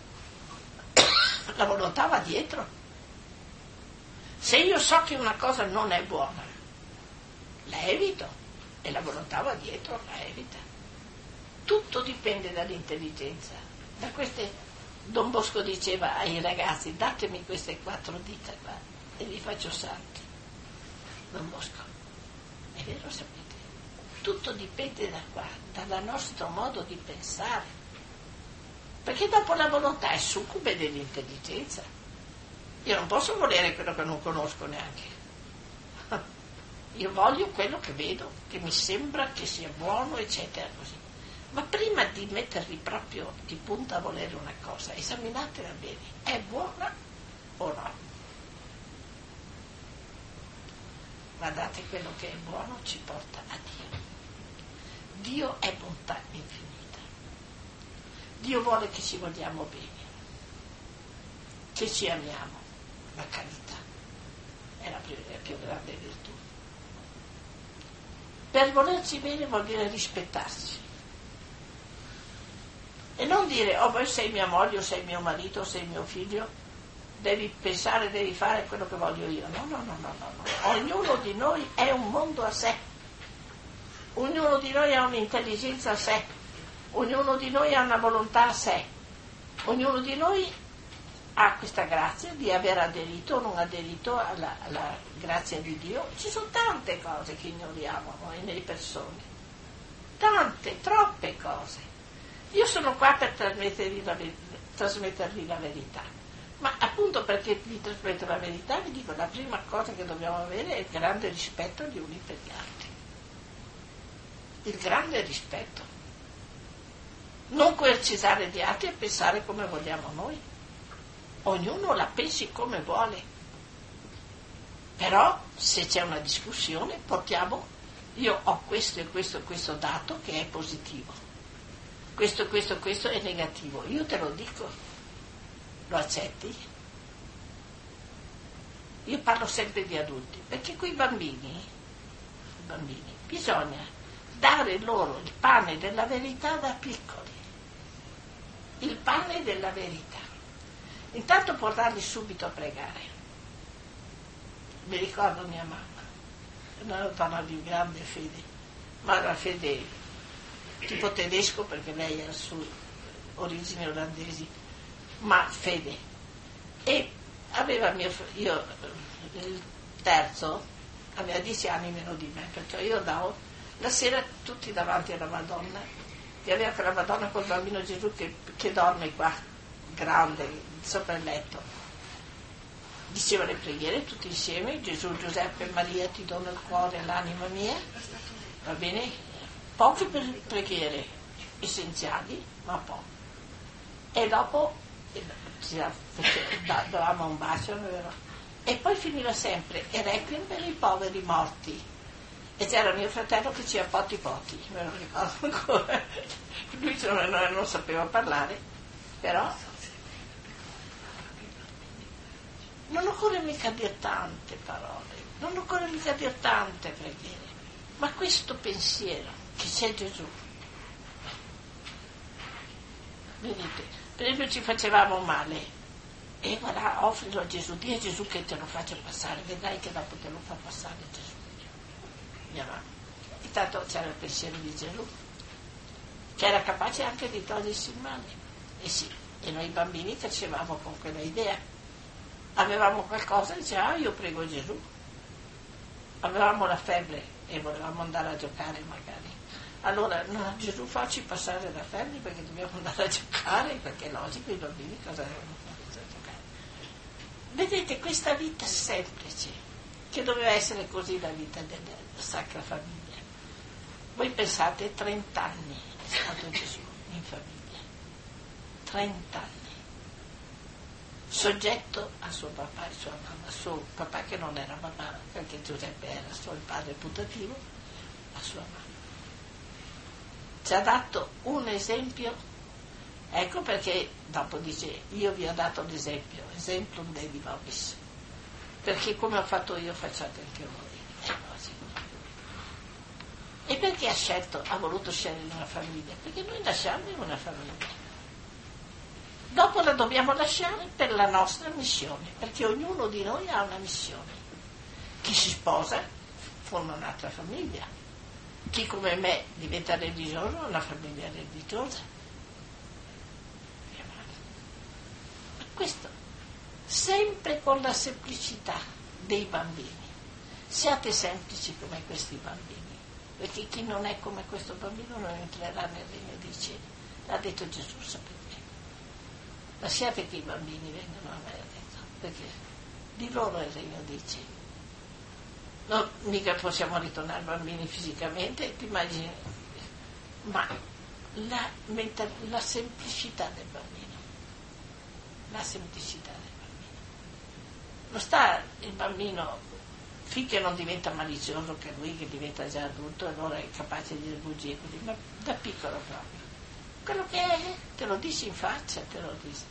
Speaker 1: la volontà va dietro. Se io so che una cosa non è buona, la evito e la volontà va dietro, la evita. Tutto dipende dall'intelligenza. Da queste, Don Bosco diceva ai ragazzi, datemi queste quattro dita qua e vi faccio santi. Don Bosco, è vero, sapete? Tutto dipende da qua, dal nostro modo di pensare. Perché dopo la volontà è succube dell'intelligenza. Io non posso volere quello che non conosco neanche. Io voglio quello che vedo, che mi sembra che sia buono, eccetera, così. Ma prima di mettervi proprio di punta a volere una cosa, esaminatela bene. È buona o no? Guardate, quello che è buono ci porta a Dio. Dio è bontà infinita. Dio vuole che ci vogliamo bene, che ci amiamo. La carità è la più, la più grande virtù. Per volerci bene vuol dire rispettarci e non dire oh poi sei mia moglie o sei mio marito o sei mio figlio, devi pensare, devi fare quello che voglio io. No, no, no, no, no, no. Ognuno di noi è un mondo a sé, ognuno di noi ha un'intelligenza a sé, ognuno di noi ha una volontà a sé, ognuno di noi ha questa grazia di aver aderito o non aderito alla, alla grazia di Dio. Ci sono tante cose che ignoriamo noi nelle persone, tante, troppe cose. Io sono qua per trasmettervi la, trasmettervi la verità. Ma appunto perché vi trasmetto la verità, vi dico, la prima cosa che dobbiamo avere è il grande rispetto gli uni per gli altri. Il grande rispetto. Non coercitare gli altri e pensare come vogliamo noi. Ognuno la pensi come vuole. Però se c'è una discussione portiamo, io ho questo e questo e questo dato che è positivo, questo e questo e questo è negativo, io te lo dico, lo accetti? Io parlo sempre di adulti, perché quei bambini, i bambini, bisogna dare loro il pane della verità da piccoli, il pane della verità. Intanto portarli subito a pregare. Mi ricordo mia mamma, una donna di grande fede, ma la fede tipo tedesco perché lei ha su origini olandesi, ma fede. E aveva mio io il terzo aveva dieci anni meno di me, perciò io davo la sera tutti davanti alla Madonna, che aveva quella Madonna col bambino Gesù che, che dorme qua, grande, sopra il letto. Diceva le preghiere tutti insieme, Gesù, Giuseppe e Maria ti dono il cuore e l'anima mia, va bene? Poche preghiere essenziali, ma poche. E dopo davamo un bacio, e poi finiva sempre, e requiem per i poveri morti. E c'era mio fratello che ci ha poti poti, me lo ricordo ancora. Lui non, non sapeva parlare, però non occorre mica dire tante parole, non occorre mica dire tante preghiere, ma questo pensiero che c'è Gesù. Vedete, per esempio ci facevamo male, e guarda, offrilo a Gesù, dì a Gesù che te lo faccia passare, vedrai che dopo te lo fa passare Gesù. Mia mamma. Intanto c'era il pensiero di Gesù, che era capace anche di togliersi il male. E sì, e noi bambini crescevamo con quella idea. Avevamo qualcosa e diceva, ah, io prego Gesù. Avevamo la febbre e volevamo andare a giocare magari. Allora, no, Gesù facci passare la febbre perché dobbiamo andare a giocare, perché è logico, i bambini cosa devono fare a giocare. Vedete, questa vita semplice, che doveva essere così la vita della Sacra Famiglia. Voi pensate, trent'anni è stato Gesù in famiglia. trent'anni. Soggetto a suo papà e sua mamma, suo papà che non era mamma, perché Giuseppe era suo padre putativo, a sua mamma. Ci ha dato un esempio, ecco perché dopo dice, io vi ho dato l'esempio, exemplum Dei vobis, perché come ho fatto io facciate anche voi, è logico. E perché ha scelto, ha voluto scegliere una famiglia? Perché noi nasciamo in una famiglia. Dopo la dobbiamo lasciare per la nostra missione, perché ognuno di noi ha una missione. Chi si sposa forma un'altra famiglia, chi come me diventa religioso ha una famiglia religiosa. Ma questo sempre con la semplicità dei bambini. Siate semplici come questi bambini, perché chi non è come questo bambino non entrerà nel regno dei cieli. L'ha detto Gesù, sapete. Lasciate che i bambini vengano a me, perché di loro è il regno dei cieli. No, mica possiamo ritornare bambini fisicamente, ti immagini, ma la, la semplicità del bambino, la semplicità del bambino. Non sta il bambino, finché non diventa malizioso, che lui che diventa già adulto, allora è capace di dire bugie così, ma da piccolo proprio. Quello che è, te lo dici in faccia, te lo dici.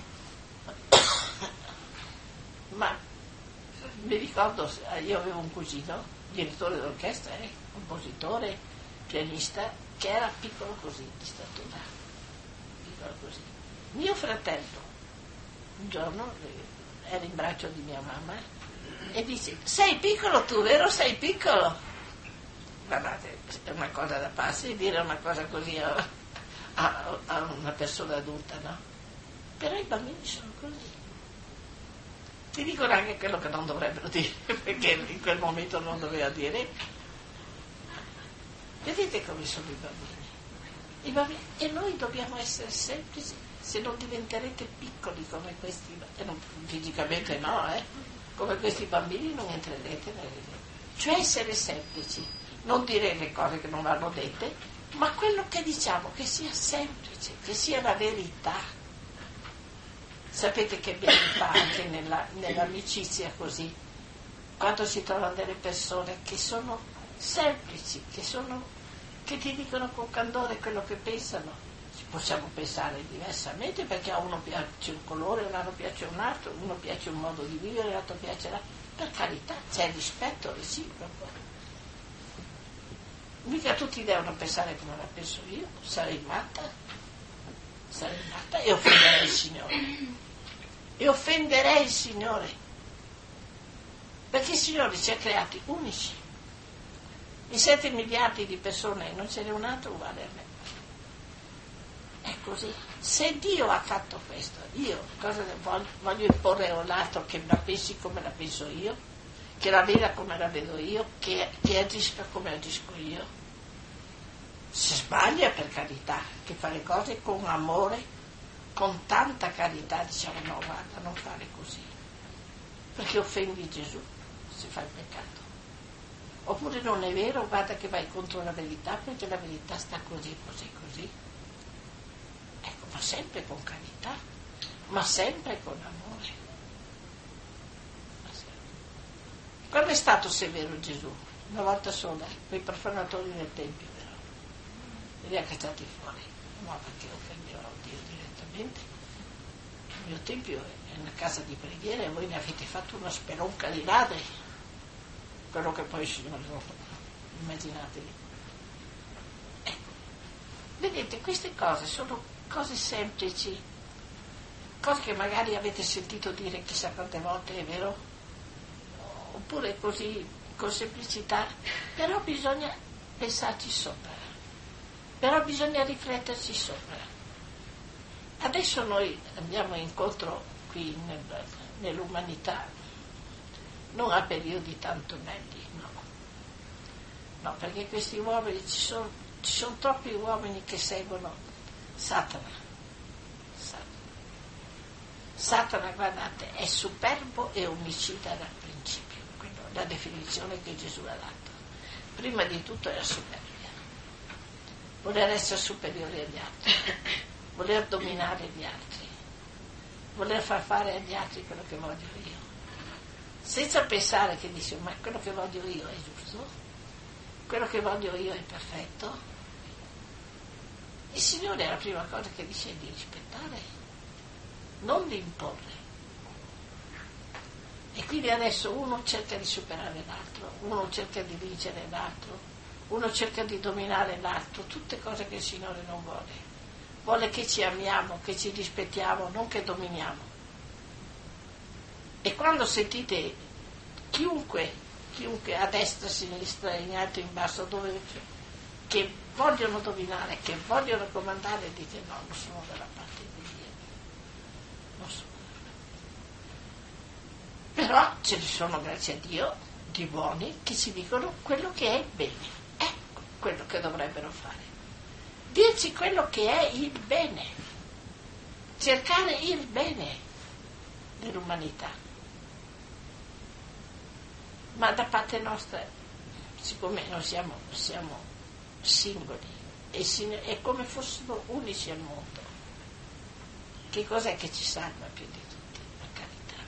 Speaker 1: Ma mi ricordo, io avevo un cugino, direttore d'orchestra, eh, compositore, pianista, che era piccolo così, di statura, piccolo così. Mio fratello, un giorno, era in braccio di mia mamma, e dice, sei piccolo tu, vero? Sei piccolo? Guardate, è una cosa da pazzi dire una cosa così a... A, a una persona adulta, no? Però i bambini sono così. Ti dicono anche quello che non dovrebbero dire, perché in quel momento non doveva dire. Vedete come sono i bambini? I bambini. E noi dobbiamo essere semplici, se non diventerete piccoli come questi, eh, non, fisicamente no, eh, come questi bambini non entrerete nelle idee. Cioè essere semplici, non dire le cose che non vanno dette, ma quello che diciamo che sia semplice, che sia la verità. Sapete che bene fa anche nella, nell'amicizia così, quando si trovano delle persone che sono semplici, che, sono, che ti dicono con candore quello che pensano. Possiamo pensare diversamente perché a uno piace un colore, a un altro piace un altro, a uno piace un modo di vivere, all'altro piace l'altro. Per carità, c'è rispetto reciproco. Mica tutti devono pensare come la penso io, sarei matta, sarei matta e offenderei il Signore. E offenderei il Signore. Perché il Signore ci ha creati unici. In sette miliardi di persone non ce n'è un altro uguale a me. È così. Se Dio ha fatto questo, io cosa voglio, voglio imporre a un altro che la pensi come la penso io, che la veda come la vedo io, che, che agisca come agisco io? Si sbaglia, per carità, che fa le cose con amore, con tanta carità, diciamo no, guarda, non fare così, perché offendi Gesù se fai il peccato. Oppure non è vero, guarda che vai contro la verità, perché la verità sta così, così, così. Ecco, ma sempre con carità, ma sempre con amore. Ma sempre. Quando è stato severo Gesù? Una volta sola, quei profanatori del Tempio, però. E li ha cacciati fuori. No, perché offendeva Dio direttamente. Il mio Tempio è una casa di preghiera e voi ne avete fatto una spelonca di ladri. Quello che poi il Signore lo fa. Immaginatevi. Ecco. Vedete, queste cose sono cose semplici, cose che magari avete sentito dire chissà quante volte, è vero? Oppure così, con semplicità, però bisogna pensarci sopra, però bisogna rifletterci sopra. Adesso noi andiamo incontro qui nel, nell'umanità, non a periodi tanto belli, no, no, perché questi uomini, ci sono, ci sono troppi uomini che seguono Satana. Satana. Satana, guardate, è superbo e omicida dal principio, quella è la definizione che Gesù ha dato. Prima di tutto è la superbia, voler essere superiore agli altri, voler dominare gli altri, voler far fare agli altri quello che voglio io, senza pensare che dice ma quello che voglio io è giusto, quello che voglio io è perfetto. Il Signore è la prima cosa che dice di rispettare, non di imporre. E quindi adesso uno cerca di superare l'altro, uno cerca di vincere l'altro, uno cerca di dominare l'altro, tutte cose che il Signore non vuole. Vuole che ci amiamo, che ci rispettiamo, non che dominiamo. E quando sentite chiunque, chiunque a destra, a sinistra, in alto, in basso, dove che vogliono dominare, che vogliono comandare, dite no, non sono dalla parte di Dio, non sono. Però ce ne sono, grazie a Dio, di buoni che ci dicono quello che è bene, ecco quello che dovrebbero fare, dirci quello che è il bene, cercare il bene dell'umanità. Ma da parte nostra, siccome non siamo, siamo singoli e è come fossimo unici al mondo, che cos'è che ci salva più di tutti? La carità.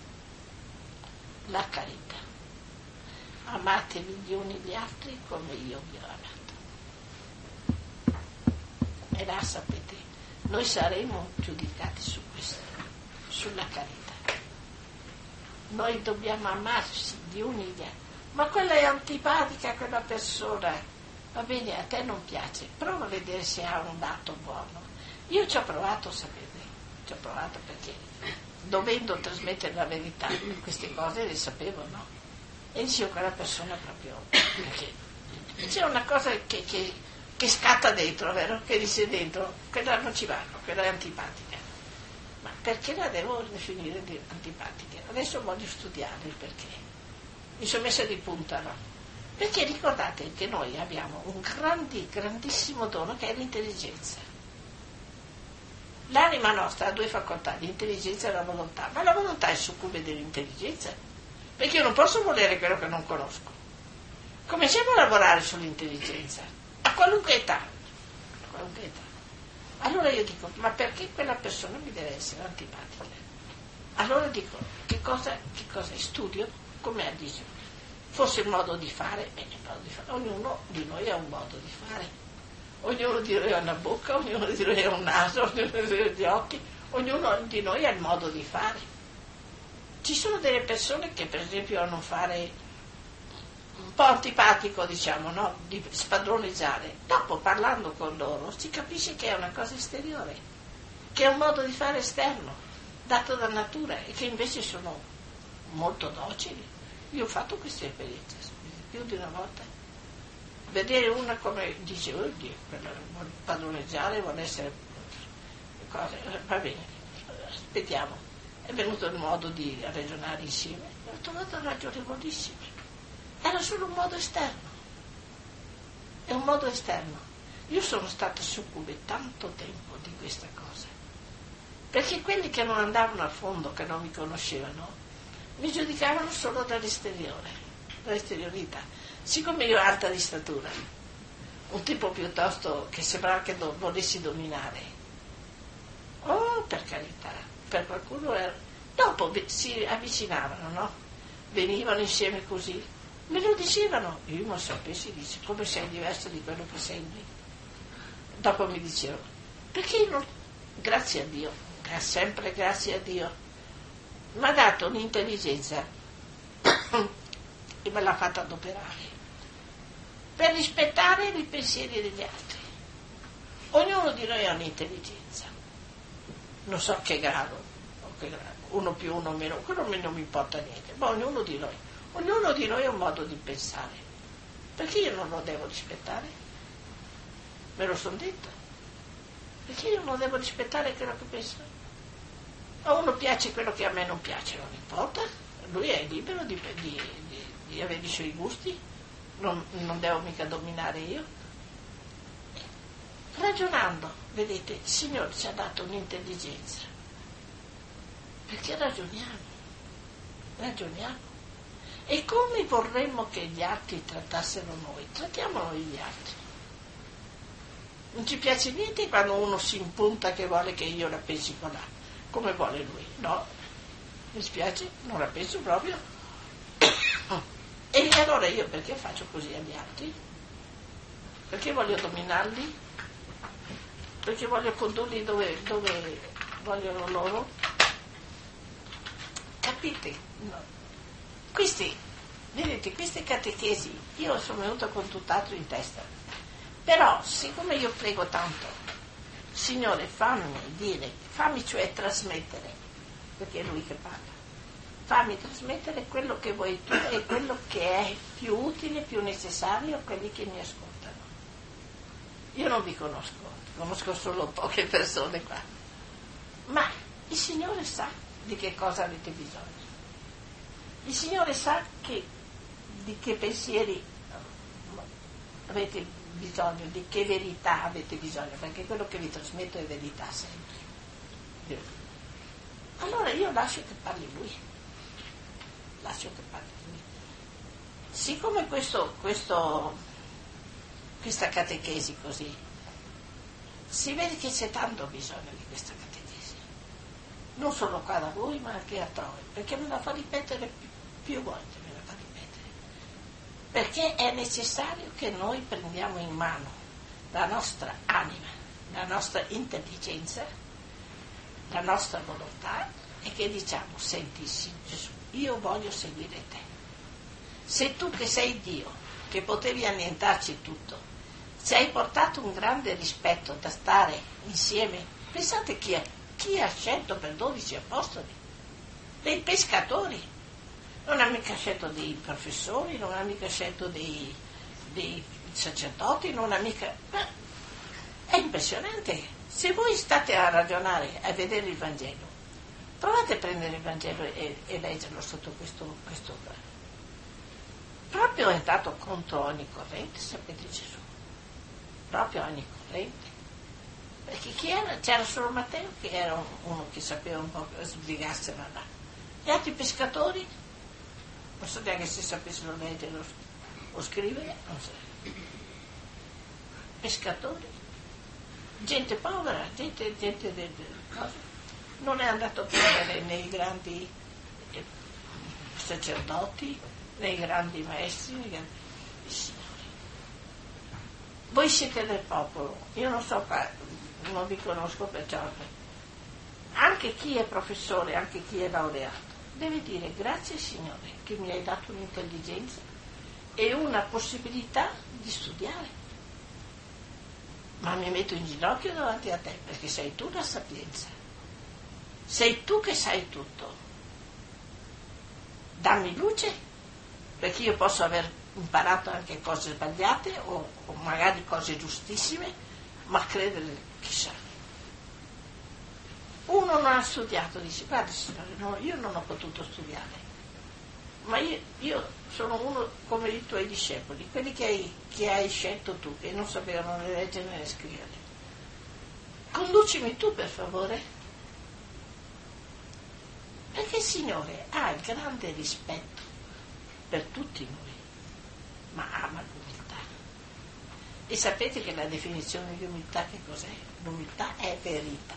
Speaker 1: La carità. Amatevi gli uni gli altri come io vi ho amato. E là sapete, noi saremo giudicati su questo, sulla carità. Noi dobbiamo amarci gli uni gli altri. Ma quella è antipatica, quella persona. Va bene, a te non piace, prova a vedere se ha un dato buono. Io ci ho provato, sapete, ci ho provato perché dovendo trasmettere la verità, queste cose le sapevo, no? E dicevo quella persona proprio, perché c'è una cosa che, che, che scatta dentro, vero? Che dice dentro, quella non ci va, quella è antipatica. Ma perché la devo definire di antipatica? Adesso voglio studiare il perché. Mi sono messa di punta, no? Perché ricordate che noi abbiamo un grandi, grandissimo dono che è l'intelligenza. L'anima nostra ha due facoltà, l'intelligenza e la volontà, ma la volontà è succube dell'intelligenza, perché io non posso volere quello che non conosco. Cominciamo a lavorare sull'intelligenza, a qualunque età, a qualunque età. Allora io dico, ma perché quella persona mi deve essere antipatica? Allora dico, che cosa, che cosa studio? Come dice? Forse il modo di fare, bene, il modo di fare. Ognuno di noi ha un modo di fare. Ognuno di noi ha una bocca, ognuno di noi ha un naso, ognuno di noi ha gli occhi, ognuno di noi ha il modo di fare. Ci sono delle persone che per esempio hanno un fare un po' antipatico, diciamo, no? Di spadroneggiare. Dopo, parlando con loro, si capisce che è una cosa esteriore, che è un modo di fare esterno, dato da natura, e che invece sono molto docili. Io ho fatto queste esperienze più di una volta. Vedere una come dice, oddio, vuole padroneggiare, vuole essere cose, va bene, aspettiamo. È venuto il modo di ragionare insieme, l'ho trovato ragionevolissimo. Era solo un modo esterno, è un modo esterno. Io sono stata succube tanto tempo di questa cosa, perché quelli che non andavano a fondo, che non mi conoscevano, mi giudicavano solo dall'esteriore, dall'esteriorità. Siccome io alta di statura, un tipo piuttosto che sembrava che do, volessi dominare, oh, per carità, per qualcuno era. Dopo si avvicinavano, no? Venivano insieme così, me lo dicevano, io non sapessi, dice, come sei diverso di quello che sembri. Dopo mi dicevano, perché io non, grazie a Dio, sempre grazie a Dio, mi ha dato un'intelligenza e me l'ha fatta adoperare per rispettare i pensieri degli altri. Ognuno di noi ha un'intelligenza, non so che grado, che grado, uno più, uno meno, quello non mi importa niente, ma ognuno di noi, ognuno di noi ha un modo di pensare, perché io non lo devo rispettare? Me lo sono detto, perché io non devo rispettare quello che pensa? A uno piace quello che a me non piace, non importa, lui è libero di, di, di, di avere i suoi gusti, non, non devo mica dominare io. Ragionando, vedete, il Signore ci ha dato un'intelligenza, perché ragioniamo, ragioniamo. E come vorremmo che gli altri trattassero noi, trattiamo noi gli altri. Non ci piace niente quando uno si impunta che vuole che io la pensi colà, come vuole lui, no? Mi spiace, non la penso proprio. E allora io perché faccio così agli altri? Perché voglio dominarli? Perché voglio condurli dove, dove vogliono loro? Capite? No. Questi, vedete, queste catechesi, io sono venuta con tutt'altro in testa. Però, siccome io prego tanto, Signore, fammi dire, fammi cioè trasmettere, perché è Lui che parla, fammi trasmettere quello che vuoi tu e quello che è più utile, più necessario a quelli che mi ascoltano. Io non vi conosco, conosco solo poche persone qua, ma il Signore sa di che cosa avete bisogno. Il Signore sa che, di che pensieri avete bisogno, di che verità avete bisogno, perché quello che vi trasmetto è verità sempre. Allora io lascio che parli Lui, lascio che parli Lui. Siccome questo, questo, questa catechesi così, si vede che c'è tanto bisogno di questa catechesi, non solo qua da voi ma anche altrove, perché me la fa ripetere più, più volte, me la fa ripetere, perché è necessario che noi prendiamo in mano la nostra anima, la nostra intelligenza, la nostra volontà, e che diciamo, senti sì, Gesù, io voglio seguire te. Se tu che sei Dio, che potevi annientarci tutto, ci hai portato un grande rispetto da stare insieme, pensate chi, è, chi ha scelto per dodici apostoli? Dei pescatori, non ha mica scelto dei professori, non ha mica scelto dei, dei sacerdoti, non ha mica... Ma è impressionante. Se voi state a ragionare, a vedere il Vangelo, provate a prendere il Vangelo e, e leggerlo sotto questo, questo... Proprio è andato contro ogni corrente, sapete Gesù? Proprio ogni corrente. Perché chi era? C'era solo Matteo che era un- uno che sapeva un po' sbrigarsela là. Gli altri pescatori, non so neanche se sapessero leggere o, o scrivere, non so. Pescatori, gente povera, gente, gente de, de, cosa. Non è andato a prendere nei grandi eh, sacerdoti, nei grandi maestri, nei grandi... i signori. Voi siete del popolo, io non so, non vi conosco perciò. Anche chi è professore, anche chi è laureato, deve dire grazie Signore che mi hai dato un'intelligenza e una possibilità di studiare. Ma mi metto in ginocchio davanti a te perché sei tu la sapienza. Sei tu che sai tutto. Dammi luce, perché io posso aver imparato anche cose sbagliate o, o magari cose giustissime, ma credere chissà. Uno non ha studiato, dice guarda signore, no, io non ho potuto studiare, ma io, io sono uno come i tuoi discepoli, quelli che hai, che hai scelto tu, che non sapevano né leggere né scrivere. Conducimi tu per favore, perché il Signore ha il grande rispetto per tutti noi, ma ama l'umiltà. E sapete che la definizione di umiltà che cos'è? L'umiltà è verità.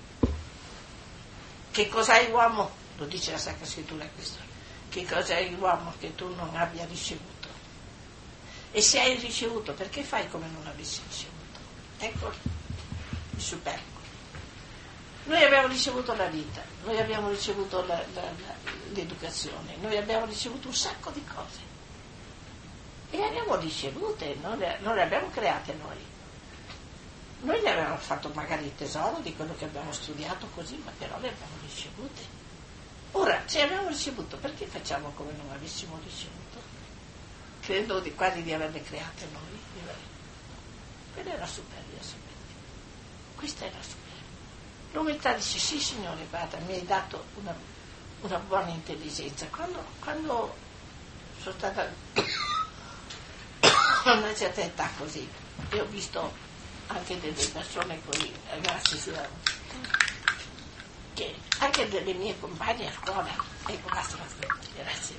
Speaker 1: Che cos'hai uomo? Lo dice la Sacra Scrittura questo. Che cos'hai uomo che tu non abbia ricevuto? E se hai ricevuto, perché fai come non avessi ricevuto? Ecco il superbo. Noi abbiamo ricevuto la vita, noi abbiamo ricevuto la, la, la, l'educazione, noi abbiamo ricevuto un sacco di cose. E le abbiamo ricevute, non le, non le abbiamo create noi. Noi ne avevamo fatto magari il tesoro di quello che abbiamo studiato così, ma però le abbiamo ricevute. Ora, se abbiamo ricevuto, perché facciamo come non avessimo ricevuto? Credo di, quasi di averle create noi. Quella è la superbia, sapete. Questa è la superbia. L'umiltà dice, sì Signore, guarda, mi hai dato una, una buona intelligenza. Quando, quando sono stata a una certa età così, e ho visto anche delle persone così, ragazzi, che anche delle mie compagne a scuola, ecco basta, basta, grazie.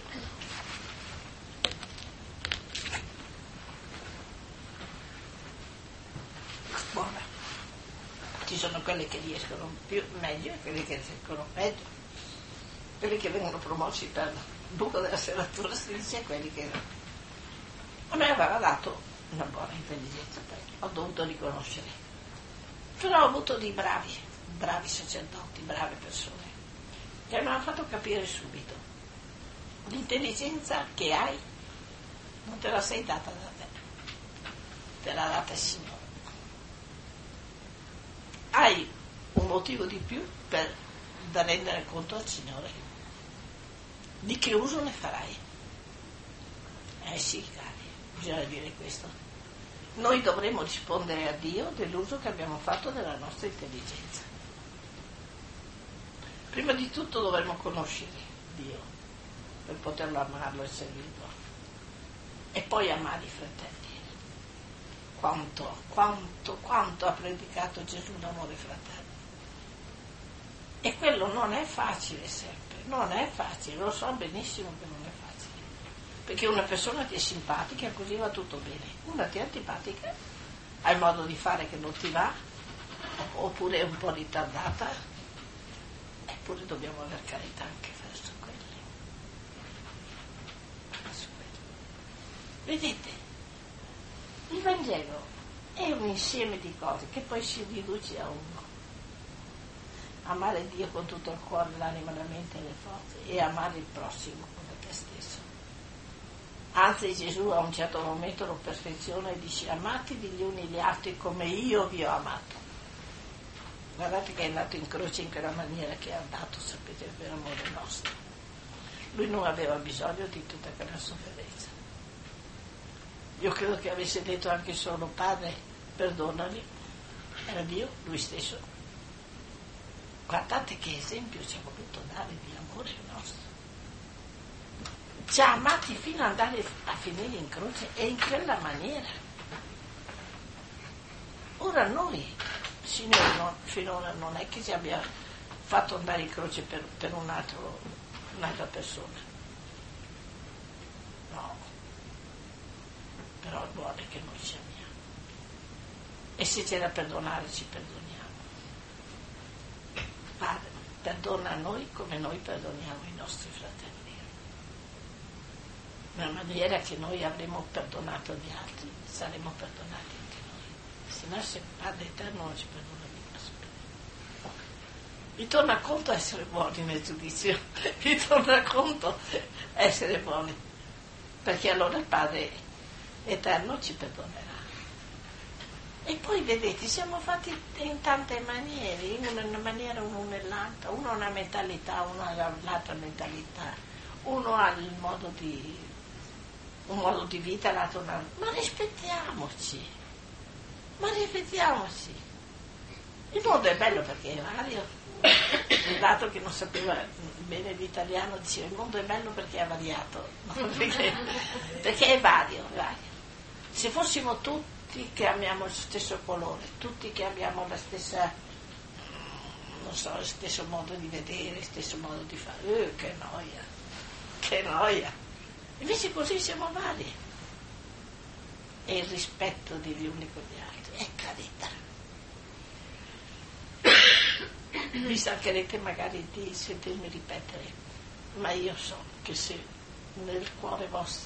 Speaker 1: A scuola ci sono quelle che riescono più meglio e quelle che riescono peggio, quelli che vengono promossi per il buco della serratura si dice e quelli che a me aveva dato una buona intelligenza, poi ho dovuto riconoscere. Però ho avuto dei bravi, bravi sacerdoti, brave persone, che mi hanno fatto capire subito. L'intelligenza che hai non te la sei data da te, te l'ha data il Signore. Hai un motivo di più per da rendere conto al Signore. Di che uso ne farai? Eh sì, cari, bisogna dire questo. Noi dovremo rispondere a Dio dell'uso che abbiamo fatto della nostra intelligenza. Prima di tutto dovremo conoscere Dio per poterlo amarlo e servirlo, e poi amare i fratelli. Quanto, quanto, quanto ha predicato Gesù l'amore fratelli. E quello non è facile sempre, non è facile, lo so benissimo che non è facile. Perché una persona ti è simpatica, così va tutto bene. Una ti è antipatica, hai modo di fare che non ti va, oppure è un po' ritardata, eppure dobbiamo aver carità anche verso quelli. Verso quelli. Vedete, il Vangelo è un insieme di cose che poi si riduce a uno. Amare Dio con tutto il cuore, l'anima, la mente e le forze, e amare il prossimo come te stesso. Anzi, Gesù a un certo momento lo perfeziona e dice: amatevi gli uni gli altri come io vi ho amato. Guardate che è andato in croce in quella maniera che è andato, sapete, per amore nostro. Lui non aveva bisogno di tutta quella sofferenza. Io credo che avesse detto anche solo: Padre, perdonali, era Dio, lui stesso. Guardate che esempio ci ha voluto dare di amore nostro. Ci ha amati fino ad andare a finire in croce, e in quella maniera. Ora noi Signore non, finora non è che ci abbia fatto andare in croce per, per un altro, un'altra persona. No. Però vuole che noi ci amiamo. E se c'è da perdonare, ci perdoniamo. Padre, perdona a noi come noi perdoniamo i nostri fratelli. Nella maniera che noi avremo perdonato gli altri, saremo perdonati anche noi. Se no, se Padre Eterno non ci perdona mica. Mi torna conto essere buoni nel giudizio, mi torna conto essere buoni, perché allora il Padre Eterno ci perdonerà. E poi vedete, siamo fatti in tante maniere, in una maniera uno nell'altra, uno ha una mentalità, uno ha l'altra mentalità, uno ha il modo di, un modo di vita, l'altro un altro. Ma rispettiamoci, ma rispettiamoci. Il mondo è bello perché è vario. L'altro che non sapeva bene l'italiano diceva il mondo è bello perché è variato, no? perché, perché è vario, è vario. Se fossimo tutti che abbiamo lo stesso colore, tutti che abbiamo la stessa, non so, lo stesso modo di vedere, lo stesso modo di fare, uh, che noia, che noia. Invece così siamo vari. E il rispetto degli uni con gli altri è carità. Vi stancherete magari di sentirmi ripetere, ma io so che se nel cuore vostro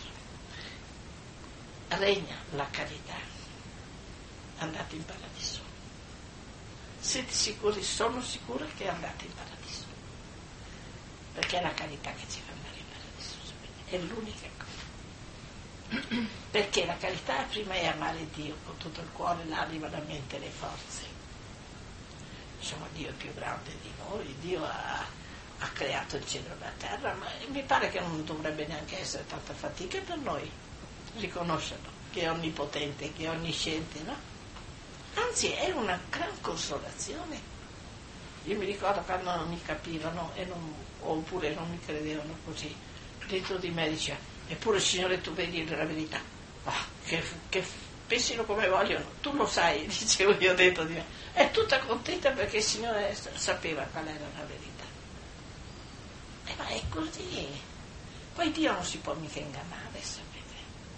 Speaker 1: regna la carità, andate in paradiso. Siete sicuri? Sono sicura che andate in paradiso, perché è la carità che ci fa andare in paradiso, sapete? È l'unica cosa, perché la carità prima è amare Dio con tutto il cuore, l'anima, la mente e le forze. Insomma, Dio è più grande di noi, Dio ha, ha creato il cielo e la terra, ma mi pare che non dovrebbe neanche essere tanta fatica per noi riconoscerlo, che è onnipotente, che è onnisciente, no? Anzi, è una gran consolazione. Io mi ricordo quando non mi capivano e non, oppure non mi credevano così, dentro di me diceva, eppure Signore tu vedi la verità. Oh, che, che pensino come vogliono, tu lo sai, dicevo io dentro di me. È tutta contenta perché il Signore sapeva qual era la verità. E ma è così. Poi Dio non si può mica ingannare, sapete.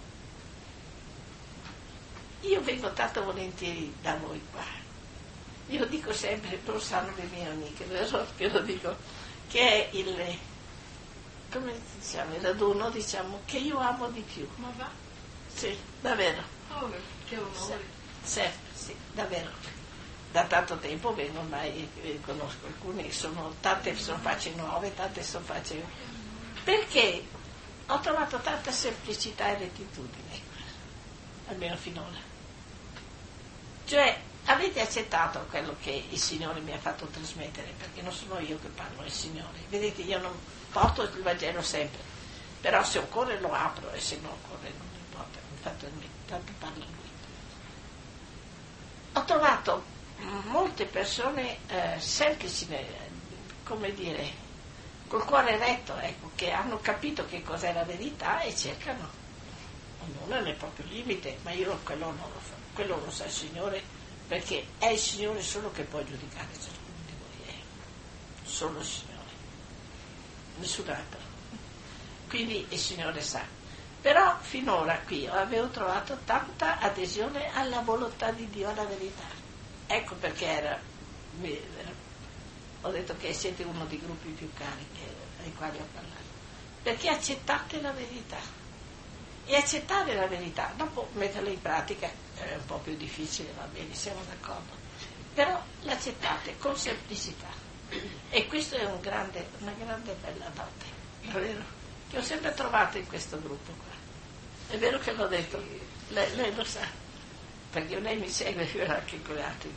Speaker 1: Io vengo tanto volentieri da voi qua. Io dico sempre, lo sanno le mie amiche, vero? Che lo dico, che è il, come diciamo, il raduno, diciamo, che io amo di più.
Speaker 2: Ma va?
Speaker 1: Sì, davvero.
Speaker 2: Oh, che onore.
Speaker 1: Sì, sì, davvero. Da tanto tempo vengo, ormai eh, conosco alcuni, sono, tante sono facce nuove, tante sono facce, perché ho trovato tanta semplicità e rettitudine, almeno finora. Cioè, avete accettato quello che il Signore mi ha fatto trasmettere, perché non sono io che parlo, è il Signore. Vedete, io non porto il Vangelo sempre, però se occorre lo apro e se non occorre non importa, infatti tanto parla Lui. Ho trovato molte persone eh, semplici, come dire, col cuore retto, ecco, che hanno capito che cos'è la verità e cercano, ognuno nel proprio limite, ma io quello non lo so, quello lo sa il Signore, perché è il Signore solo che può giudicare ciascuno di voi, è solo il Signore, nessun altro. Quindi il Signore sa. Però finora qui avevo trovato tanta adesione alla volontà di Dio, alla verità. Ecco perché era, ho detto che siete uno dei gruppi più cari che, ai quali ho parlato, perché accettate la verità, e accettare la verità, dopo metterla in pratica è un po' più difficile, va bene, siamo d'accordo, però l'accettate con semplicità, e questo è un grande, una grande bella dote, è vero? Che ho sempre trovato in questo gruppo qua. È vero che l'ho detto, lei, lei lo sa, perché lei mi segue anche con gli altri.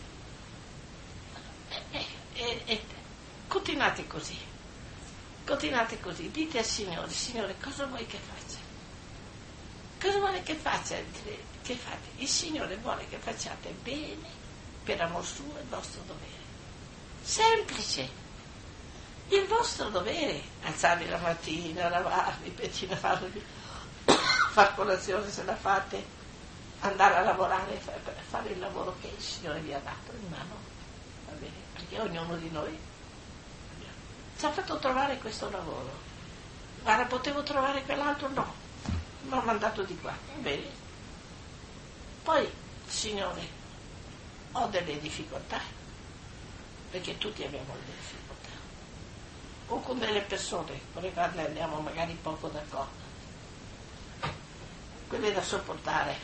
Speaker 1: E, e, e, continuate così, continuate così, dite al Signore, Signore, cosa vuoi che faccia? Cosa vuole che faccia? Che fate? Il Signore vuole che facciate bene per amor suo il vostro dovere. Semplice. Il vostro dovere, alzarvi la mattina, lavarvi, pettina, farvi, far colazione se la fate, andare a lavorare, fare il lavoro che il Signore vi ha dato in mano, va bene? Perché ognuno di noi ci ha fatto trovare questo lavoro. Guarda, potevo trovare quell'altro? No, mi ha mandato di qua, va bene. Poi, Signore, ho delle difficoltà, perché tutti abbiamo delle difficoltà, o con delle persone con le quali andiamo magari poco d'accordo, quelle da sopportare,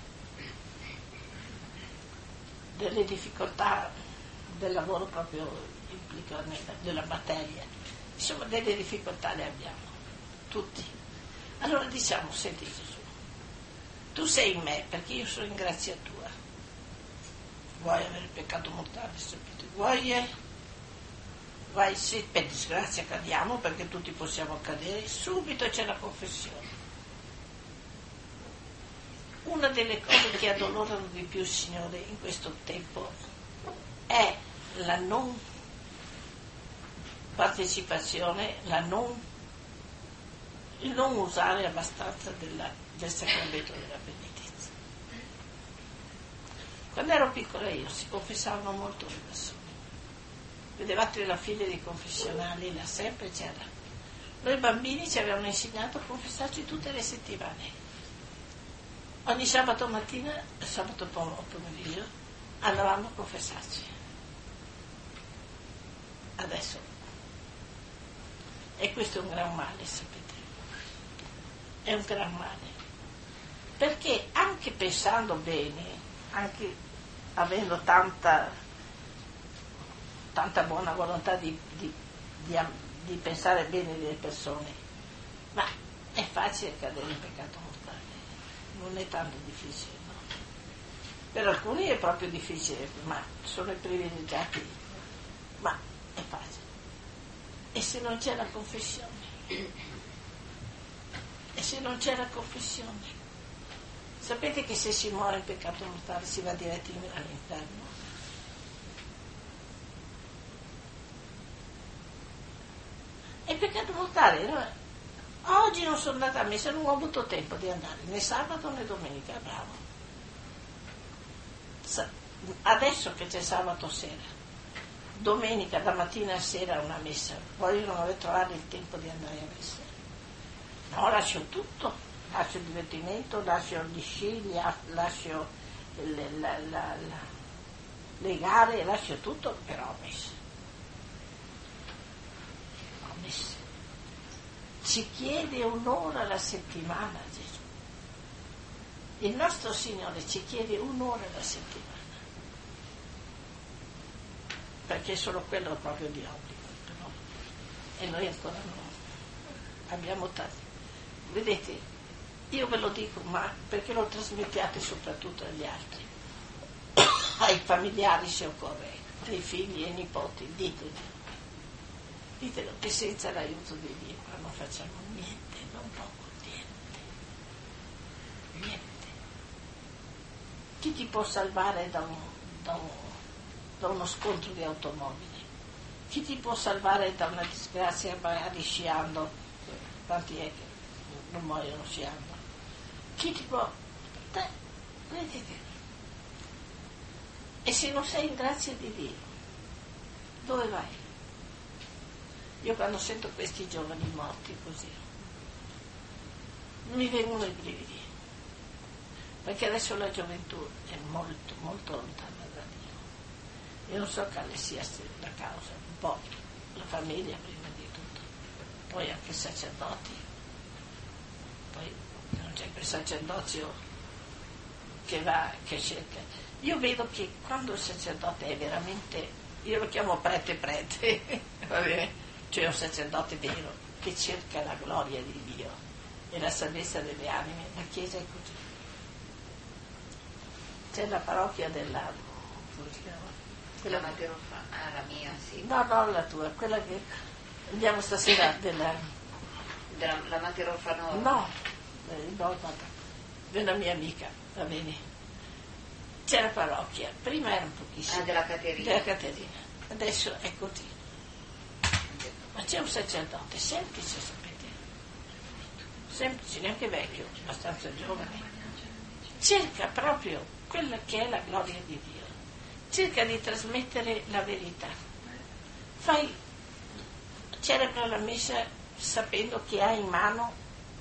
Speaker 1: delle difficoltà del lavoro proprio implica della materia, insomma delle difficoltà le abbiamo tutti. Allora diciamo: senti Gesù, tu sei in me perché io sono in grazia tua. Vuoi avere il peccato mortale, sapete? Vuoi eh? Vai, se per disgrazia cadiamo, perché tutti possiamo cadere, subito c'è la confessione. Una delle cose che addolorano di più, Signore, in questo tempo è la non partecipazione, la non, il non usare abbastanza della, del sacramento della penitenza. Quando ero piccola io si confessavano molto le persone. Vedevate la fila dei confessionali, là sempre c'era. Noi bambini ci avevano insegnato a confessarci tutte le settimane. Ogni sabato mattina, sabato pomeriggio, andavamo a confessarci. Adesso, e questo è un gran male, sapete, è un gran male, perché anche pensando bene, anche avendo tanta, tanta buona volontà di, di, di, di pensare bene delle persone, ma è facile cadere in peccato mortale, non è tanto difficile, no? Per alcuni è proprio difficile, ma sono i privilegiati, ma è facile. E se non c'è la confessione? E se non c'è la confessione? Sapete che se si muore in peccato mortale si va diretti all'inferno? E il peccato mortale, no? Oggi non sono andata a messa, non ho avuto tempo di andare né sabato né domenica, bravo. Adesso che c'è sabato sera, domenica da mattina a sera una messa, voglio non aver trovato il tempo di andare a messa. No, lascio tutto, lascio il divertimento, lascio gli sci, lascio le, la, la, la, le gare, lascio tutto, però ho messa. Ho messa. Ci chiede un'ora alla settimana Gesù. Il nostro Signore ci chiede un'ora alla settimana. Perché è solo quello proprio di obbligo, però. E noi ancora no. Abbiamo tanti. Vedete, io ve lo dico, ma perché lo trasmettiate soprattutto agli altri, ai familiari se occorre, ai figli e ai nipoti, ditelo. Ditelo che senza l'aiuto di Dio qua non facciamo niente, non poco, niente. Niente. Chi ti può salvare da, un, da, un, da uno scontro di automobili? Chi ti può salvare da una disgrazia magari sciando? Quanti è che non muoiono sciando? Chi ti può? Te, vedete? E se non sei in grazia di Dio, dove vai? Io quando sento questi giovani morti così, mi vengono i brividi, perché adesso la gioventù è molto, molto lontana da Dio. Io non so quale sia la causa, un po' la famiglia prima di tutto, poi anche i sacerdoti, poi non c'è quel sacerdozio che va, che cerca. Io vedo che quando il sacerdote è veramente, io lo chiamo prete prete, va bene? Cioè un sacerdote vero che cerca la gloria di Dio e la salvezza delle anime, la Chiesa è così. C'è la parrocchia della, come si chiama? Quella
Speaker 3: la che ah, la mia, sì.
Speaker 1: No, no, la tua, quella che andiamo stasera della,
Speaker 3: della la Mater Orfano.
Speaker 1: no, eh, no, della mia amica, va bene. C'è la parrocchia, prima era un pochissimo.
Speaker 3: Ah, della Caterina.
Speaker 1: Della Caterina, adesso è così. Ma c'è un sacerdote semplice, sapete, semplice, neanche vecchio, abbastanza giovane, cerca proprio quella che è la gloria di Dio, cerca di trasmettere la verità. Fai, celebra la messa sapendo che hai in mano,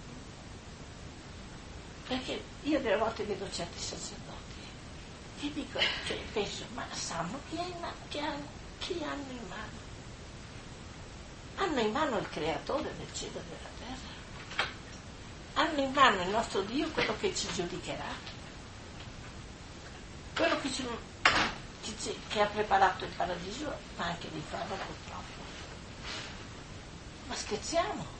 Speaker 1: perché io delle volte vedo certi sacerdoti che dico, cioè, penso, ma sanno chi, è in mano, chi, hanno, chi hanno in mano? Hanno in mano il creatore del cielo e della terra, hanno in mano il nostro Dio, quello che ci giudicherà, quello che, ci, che, ci, che ha preparato il paradiso, ma anche l'inferno purtroppo. Ma scherziamo?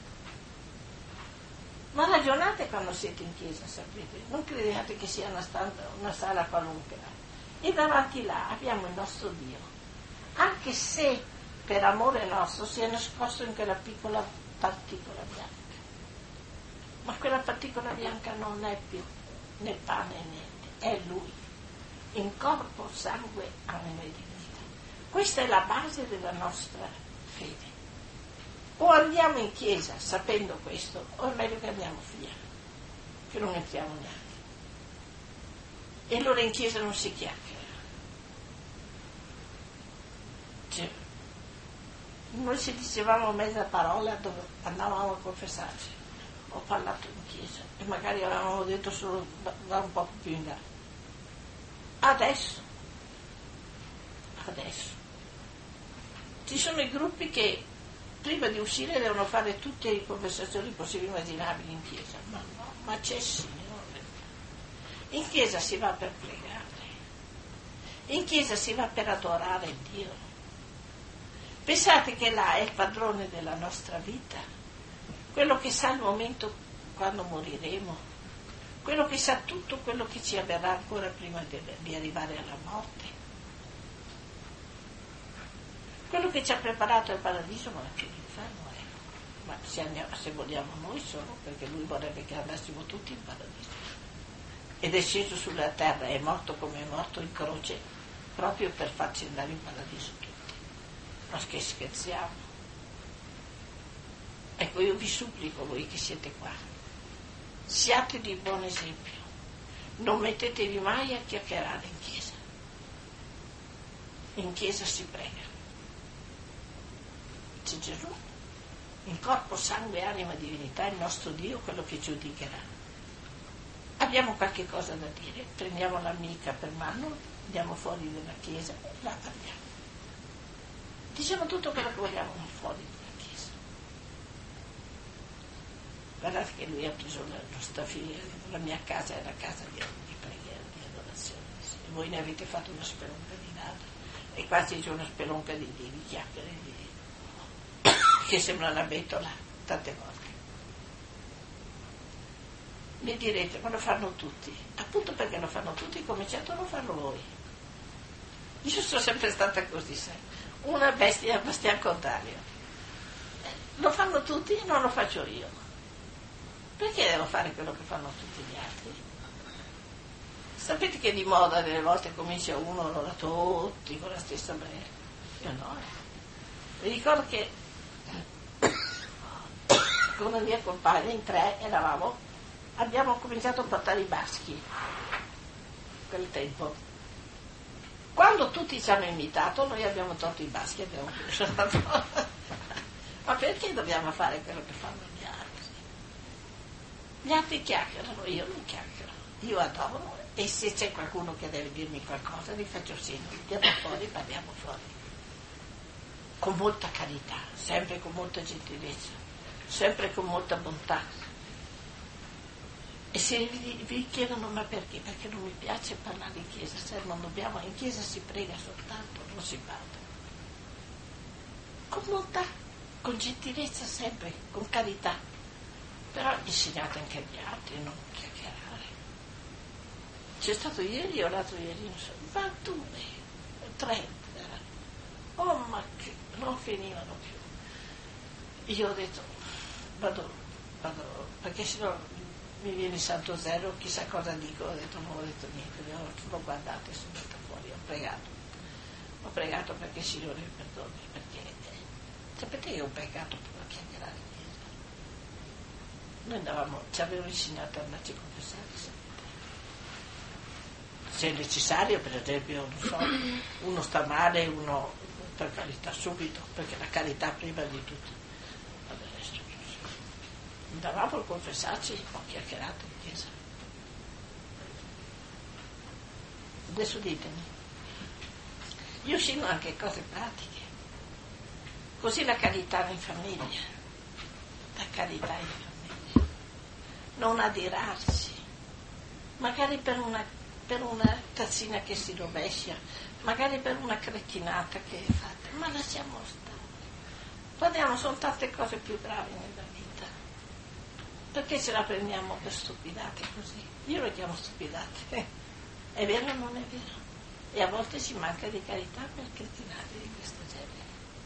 Speaker 1: Ma ragionate quando siete in chiesa, sapete, non crediate che sia una, stanza, una sala qualunque. E davanti là abbiamo il nostro Dio, anche se per amore nostro si è nascosto in quella piccola particola bianca. Ma quella particola bianca non è più né pane né niente, è Lui, in corpo, sangue, anima e divinità. Questa è la base della nostra fede. O andiamo in chiesa sapendo questo, o è meglio che andiamo via, che non entriamo neanche. E allora in chiesa non si chiacchiera. Cioè, noi ci dicevamo mezza parola dove andavamo a confessarci. Ho parlato in chiesa e magari avevamo detto solo da un po' più in là. Adesso, adesso, ci sono i gruppi che prima di uscire devono fare tutte le conversazioni possibili e immaginabili in chiesa. Ma no, ma c'è Signore. In chiesa si va per pregare, in chiesa si va per adorare Dio. Pensate che là è il padrone della nostra vita, quello che sa il momento quando moriremo, quello che sa tutto quello che ci avverrà ancora prima di, di arrivare alla morte. Quello che ci ha preparato al paradiso, ma anche l'inferno, ecco. Ma se, andiamo, se vogliamo noi solo, perché lui vorrebbe che andassimo tutti in paradiso. Ed è sceso sulla terra, è morto come è morto in croce, proprio per farci andare in paradiso tutti. Ma che scherziamo? Ecco, io vi supplico, voi che siete qua, siate di buon esempio, non mettetevi mai a chiacchierare in chiesa. In chiesa si prega. C'è Gesù, in corpo, sangue, anima e divinità, il nostro Dio, quello che giudicherà. Abbiamo qualche cosa da dire, prendiamo l'amica per mano, andiamo fuori dalla chiesa e la parliamo. Diciamo tutto quello che vogliamo fuori dalla chiesa. Guardate che lui ha preso la nostra figlia, la mia casa è la casa di, di preghiera, di adorazione. E voi ne avete fatto una spelonca di nada, e quasi c'è una spelonca di, di, di chiacchiere, di che sembra una betola tante volte. Mi direte, ma lo fanno tutti. Appunto perché lo fanno tutti, cominciato a non farlo voi. Io sono sempre stata così, sai, una bestia bastian contrario. Lo fanno tutti e non lo faccio io. Perché devo fare quello che fanno tutti gli altri? Sapete che di moda delle volte comincia uno, allora tutti con la stessa maniera. Io no. Mi ricordo che con una mia compagna in tre eravamo, abbiamo cominciato a portare i baschi quel tempo. Quando tutti ci hanno imitato, noi abbiamo tolto i baschi e abbiamo pensato ma perché dobbiamo fare quello che fanno gli altri? Gli altri chiacchierano, io non chiacchiero, io adoro, e se c'è qualcuno che deve dirmi qualcosa gli faccio segno, andiamo fuori, parliamo fuori, con molta carità, sempre con molta gentilezza, sempre con molta bontà. E se vi, vi chiedono ma perché? Perché non mi piace parlare in chiesa, se non dobbiamo, in chiesa si prega soltanto, non si parla. Con bontà, con gentilezza sempre, con carità. Però insegnate anche agli altri, non chiacchierare. C'è stato ieri o l'altro ieri, non so, ventuno, trenta, oh ma che non finivano più. Io ho detto, vado, vado, perché sennò mi viene il santo zero, chissà cosa dico, ho detto non ho detto niente, l'ho guardato e sono andata fuori, ho pregato. Ho pregato perché il Signore mi perdoni, perché eh, sapete che ho pregato per la chiacchierare in chiesa. Noi andavamo, ci avevano insegnato a andarci a confessare, sapete. se è necessario, per esempio, non so, uno sta male, uno per carità subito, perché la carità prima di tutto. Adesso andavamo a confessarci, ho chiacchierato in chiesa. Adesso ditemi, io scelgo anche cose pratiche, così la carità in famiglia, la carità in famiglia, non adirarsi, magari per una, per una tazzina che si rovescia, magari per una cretinata che è fatta, ma lasciamo stare. Guardiamo, sono tante cose più gravi nella vita, perché ce la prendiamo per stupidate così? Io lo chiamo stupidate. È vero o non è vero? E a volte si manca di carità per cretinate di questo genere.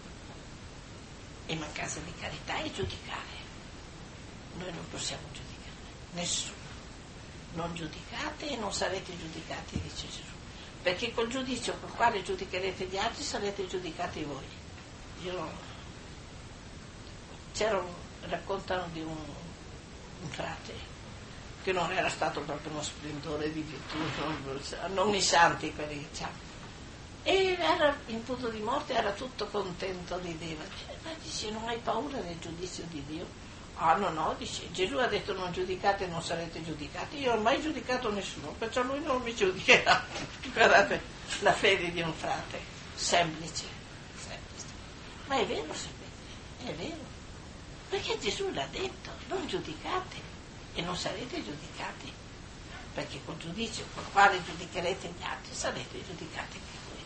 Speaker 1: E mancanza di carità è giudicare. Noi non possiamo giudicare, nessuno. Non giudicate e non sarete giudicati, dice Gesù. Perché col giudizio con il quale giudicherete gli altri sarete giudicati voi. Io c'era un, raccontano di un, un frate che non era stato proprio uno splendore di virtù, non, non i santi quelli, diciamo. E era in punto di morte, era tutto contento di Dio. Ma dice, non hai paura del giudizio di Dio? Ah no, no, dice, Gesù ha detto non giudicate e non sarete giudicati. Io non ho mai giudicato nessuno, perciò lui non mi giudicherà. Guardate la fede di un frate, semplice, semplice. Ma è vero, sapete, è vero. Perché Gesù l'ha detto, non giudicate e non sarete giudicati, perché col giudizio con il quale giudicherete gli altri sarete giudicati anche voi.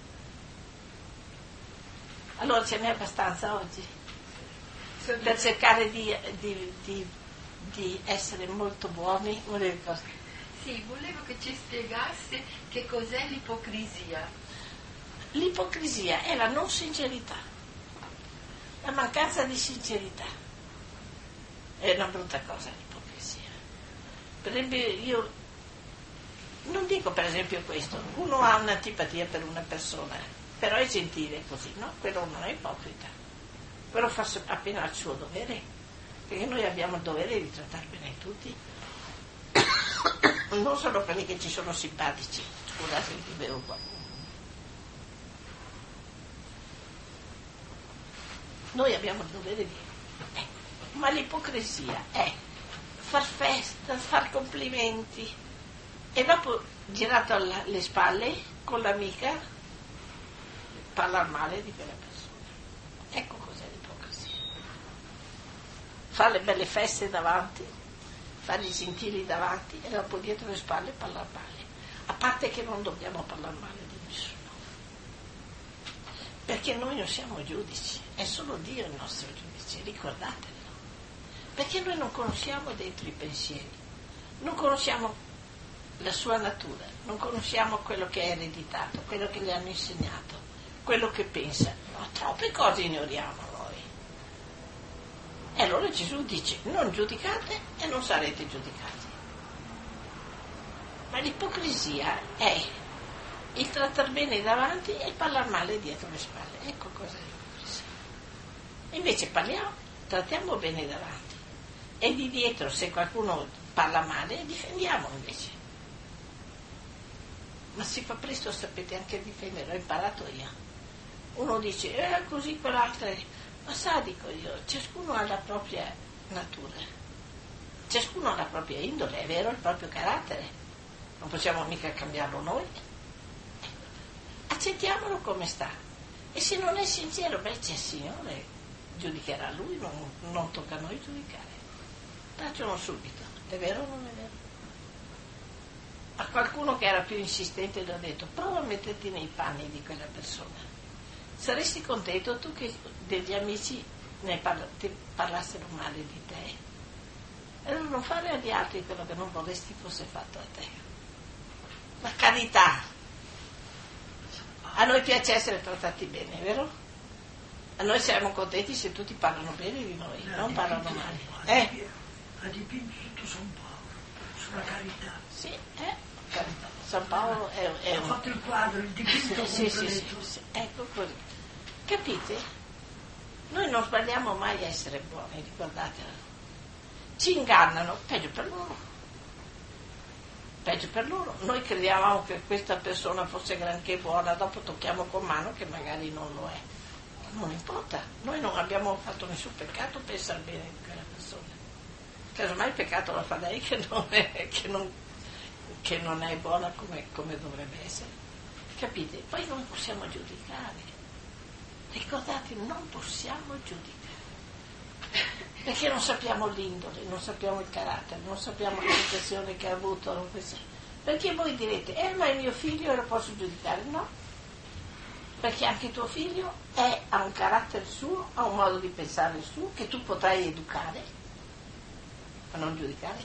Speaker 1: Allora ce n'è abbastanza oggi per cercare di, di, di, di essere molto buoni.
Speaker 4: Sì, volevo che ci spiegasse che cos'è l'ipocrisia.
Speaker 1: L'ipocrisia è la non sincerità, la mancanza di sincerità. È una brutta cosa l'ipocrisia. Per esempio, io non dico per esempio questo, uno ha un'antipatia per una persona, però è gentile così, no? Quello non è ipocrita, quello fa appena il suo dovere, perché noi abbiamo il dovere di trattare bene tutti, non solo quelli che ci sono simpatici. Scusate che bevo qua. Noi abbiamo il dovere di... Eh, ma l'ipocrisia è far festa, far complimenti e dopo girato alle spalle con l'amica parlare male di quella persona. Ecco cos'è l'ipocrisia. Fare le belle feste davanti, fare i gentili davanti e dopo dietro le spalle parlare male. A parte che non dobbiamo parlare male di nessuno, perché noi non siamo giudici, è solo Dio il nostro giudice, ricordatelo. Perché noi non conosciamo dentro i pensieri, non conosciamo la sua natura, non conosciamo quello che è ereditato, quello che le hanno insegnato, quello che pensa. No, troppe cose ignoriamo noi. E allora Gesù dice, non giudicate e non sarete giudicati. Ma l'ipocrisia è il trattare bene davanti e parlare male dietro le spalle. Ecco cos'è l'ipocrisia. Invece parliamo, trattiamo bene davanti. E di dietro, se qualcuno parla male, difendiamo invece. Ma si fa presto, sapete, anche a difendere, ho imparato io. Uno dice, eh, così quell'altro è... Ma sa, dico io, ciascuno ha la propria natura, ciascuno ha la propria indole, è vero, il proprio carattere. Non possiamo mica cambiarlo noi. Accettiamolo come sta. E se non è sincero, beh, c'è il Signore, giudicherà Lui, non, non tocca a noi giudicare. Facciamo subito, è vero o non è vero? A qualcuno che era più insistente gli ho detto, prova a metterti nei panni di quella persona. Saresti contento tu che degli amici ne parla, ti parlassero male di te? E non fare agli altri quello che non vorresti fosse fatto a te. La carità. A noi piace essere trattati bene, vero? A noi siamo contenti se tutti parlano bene di noi, non parlano male. Eh?
Speaker 5: Ha dipinto tutto San Paolo sulla carità.
Speaker 1: Sì, eh? Carità. San Paolo è, è
Speaker 5: ha
Speaker 1: un...
Speaker 5: fatto il quadro, il dipinto
Speaker 1: sì, sì, sì,
Speaker 5: completo.
Speaker 1: sì, ecco così. Capite? Noi non sbagliamo mai a essere buoni, ricordatelo. Ci ingannano, peggio per loro. peggio per loro. Noi credevamo che questa persona fosse granché buona, dopo tocchiamo con mano che magari non lo è. Non importa, noi non abbiamo fatto nessun peccato per stare bene con quella persona. Casomai il peccato lo fa lei che non è, che non, che non è buona come, come dovrebbe essere. Capite? Poi non possiamo giudicare. Ricordate, non possiamo giudicare. Perché non sappiamo l'indole, non sappiamo il carattere, non sappiamo l'educazione che ha avuto. Perché voi direte, eh ma è mio figlio e lo posso giudicare? No, perché anche tuo figlio è, ha un carattere suo, ha un modo di pensare suo che tu potrai educare, ma non giudicare.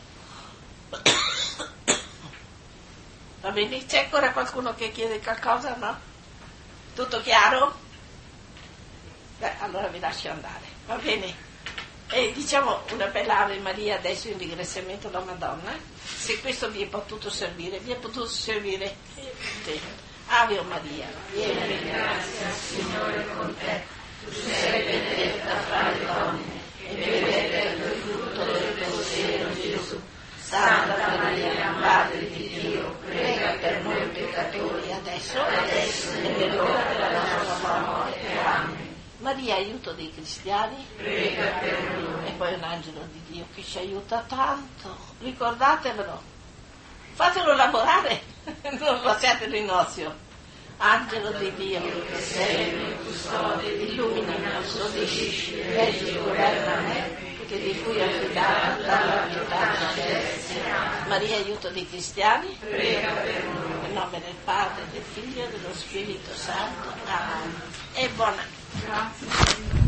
Speaker 1: Va bene? C'è ancora qualcuno che chiede qualcosa? No? Tutto chiaro? Beh, allora vi lascio andare, va bene? E diciamo una bella Ave Maria adesso in ringraziamento alla Madonna. Se questo vi è potuto servire, vi è potuto servire. Sì. Ave Maria, piena di grazia, Signore con te, tu sei benedetta fra le donne, e benedetto è il frutto del tuo seno, Gesù. Santa Maria, Madre di Dio, prega per noi peccatori, adesso, adesso e nell'ora della nostra morte. Amen. Maria, aiuto dei cristiani, prega per noi. E poi un angelo di Dio che ci aiuta tanto, ricordatevelo, fatelo lavorare, non lasciatelo in ozio. Angelo di Dio, che sei il mio custode, illuminami, soddisci, reggi, governa me, che ti fui affidata dalla pietà celeste. Maria, aiuto dei cristiani, prega per noi. Nel nome del Padre, del Figlio e dello Spirito Santo. Amen. E buona.
Speaker 4: Grazie.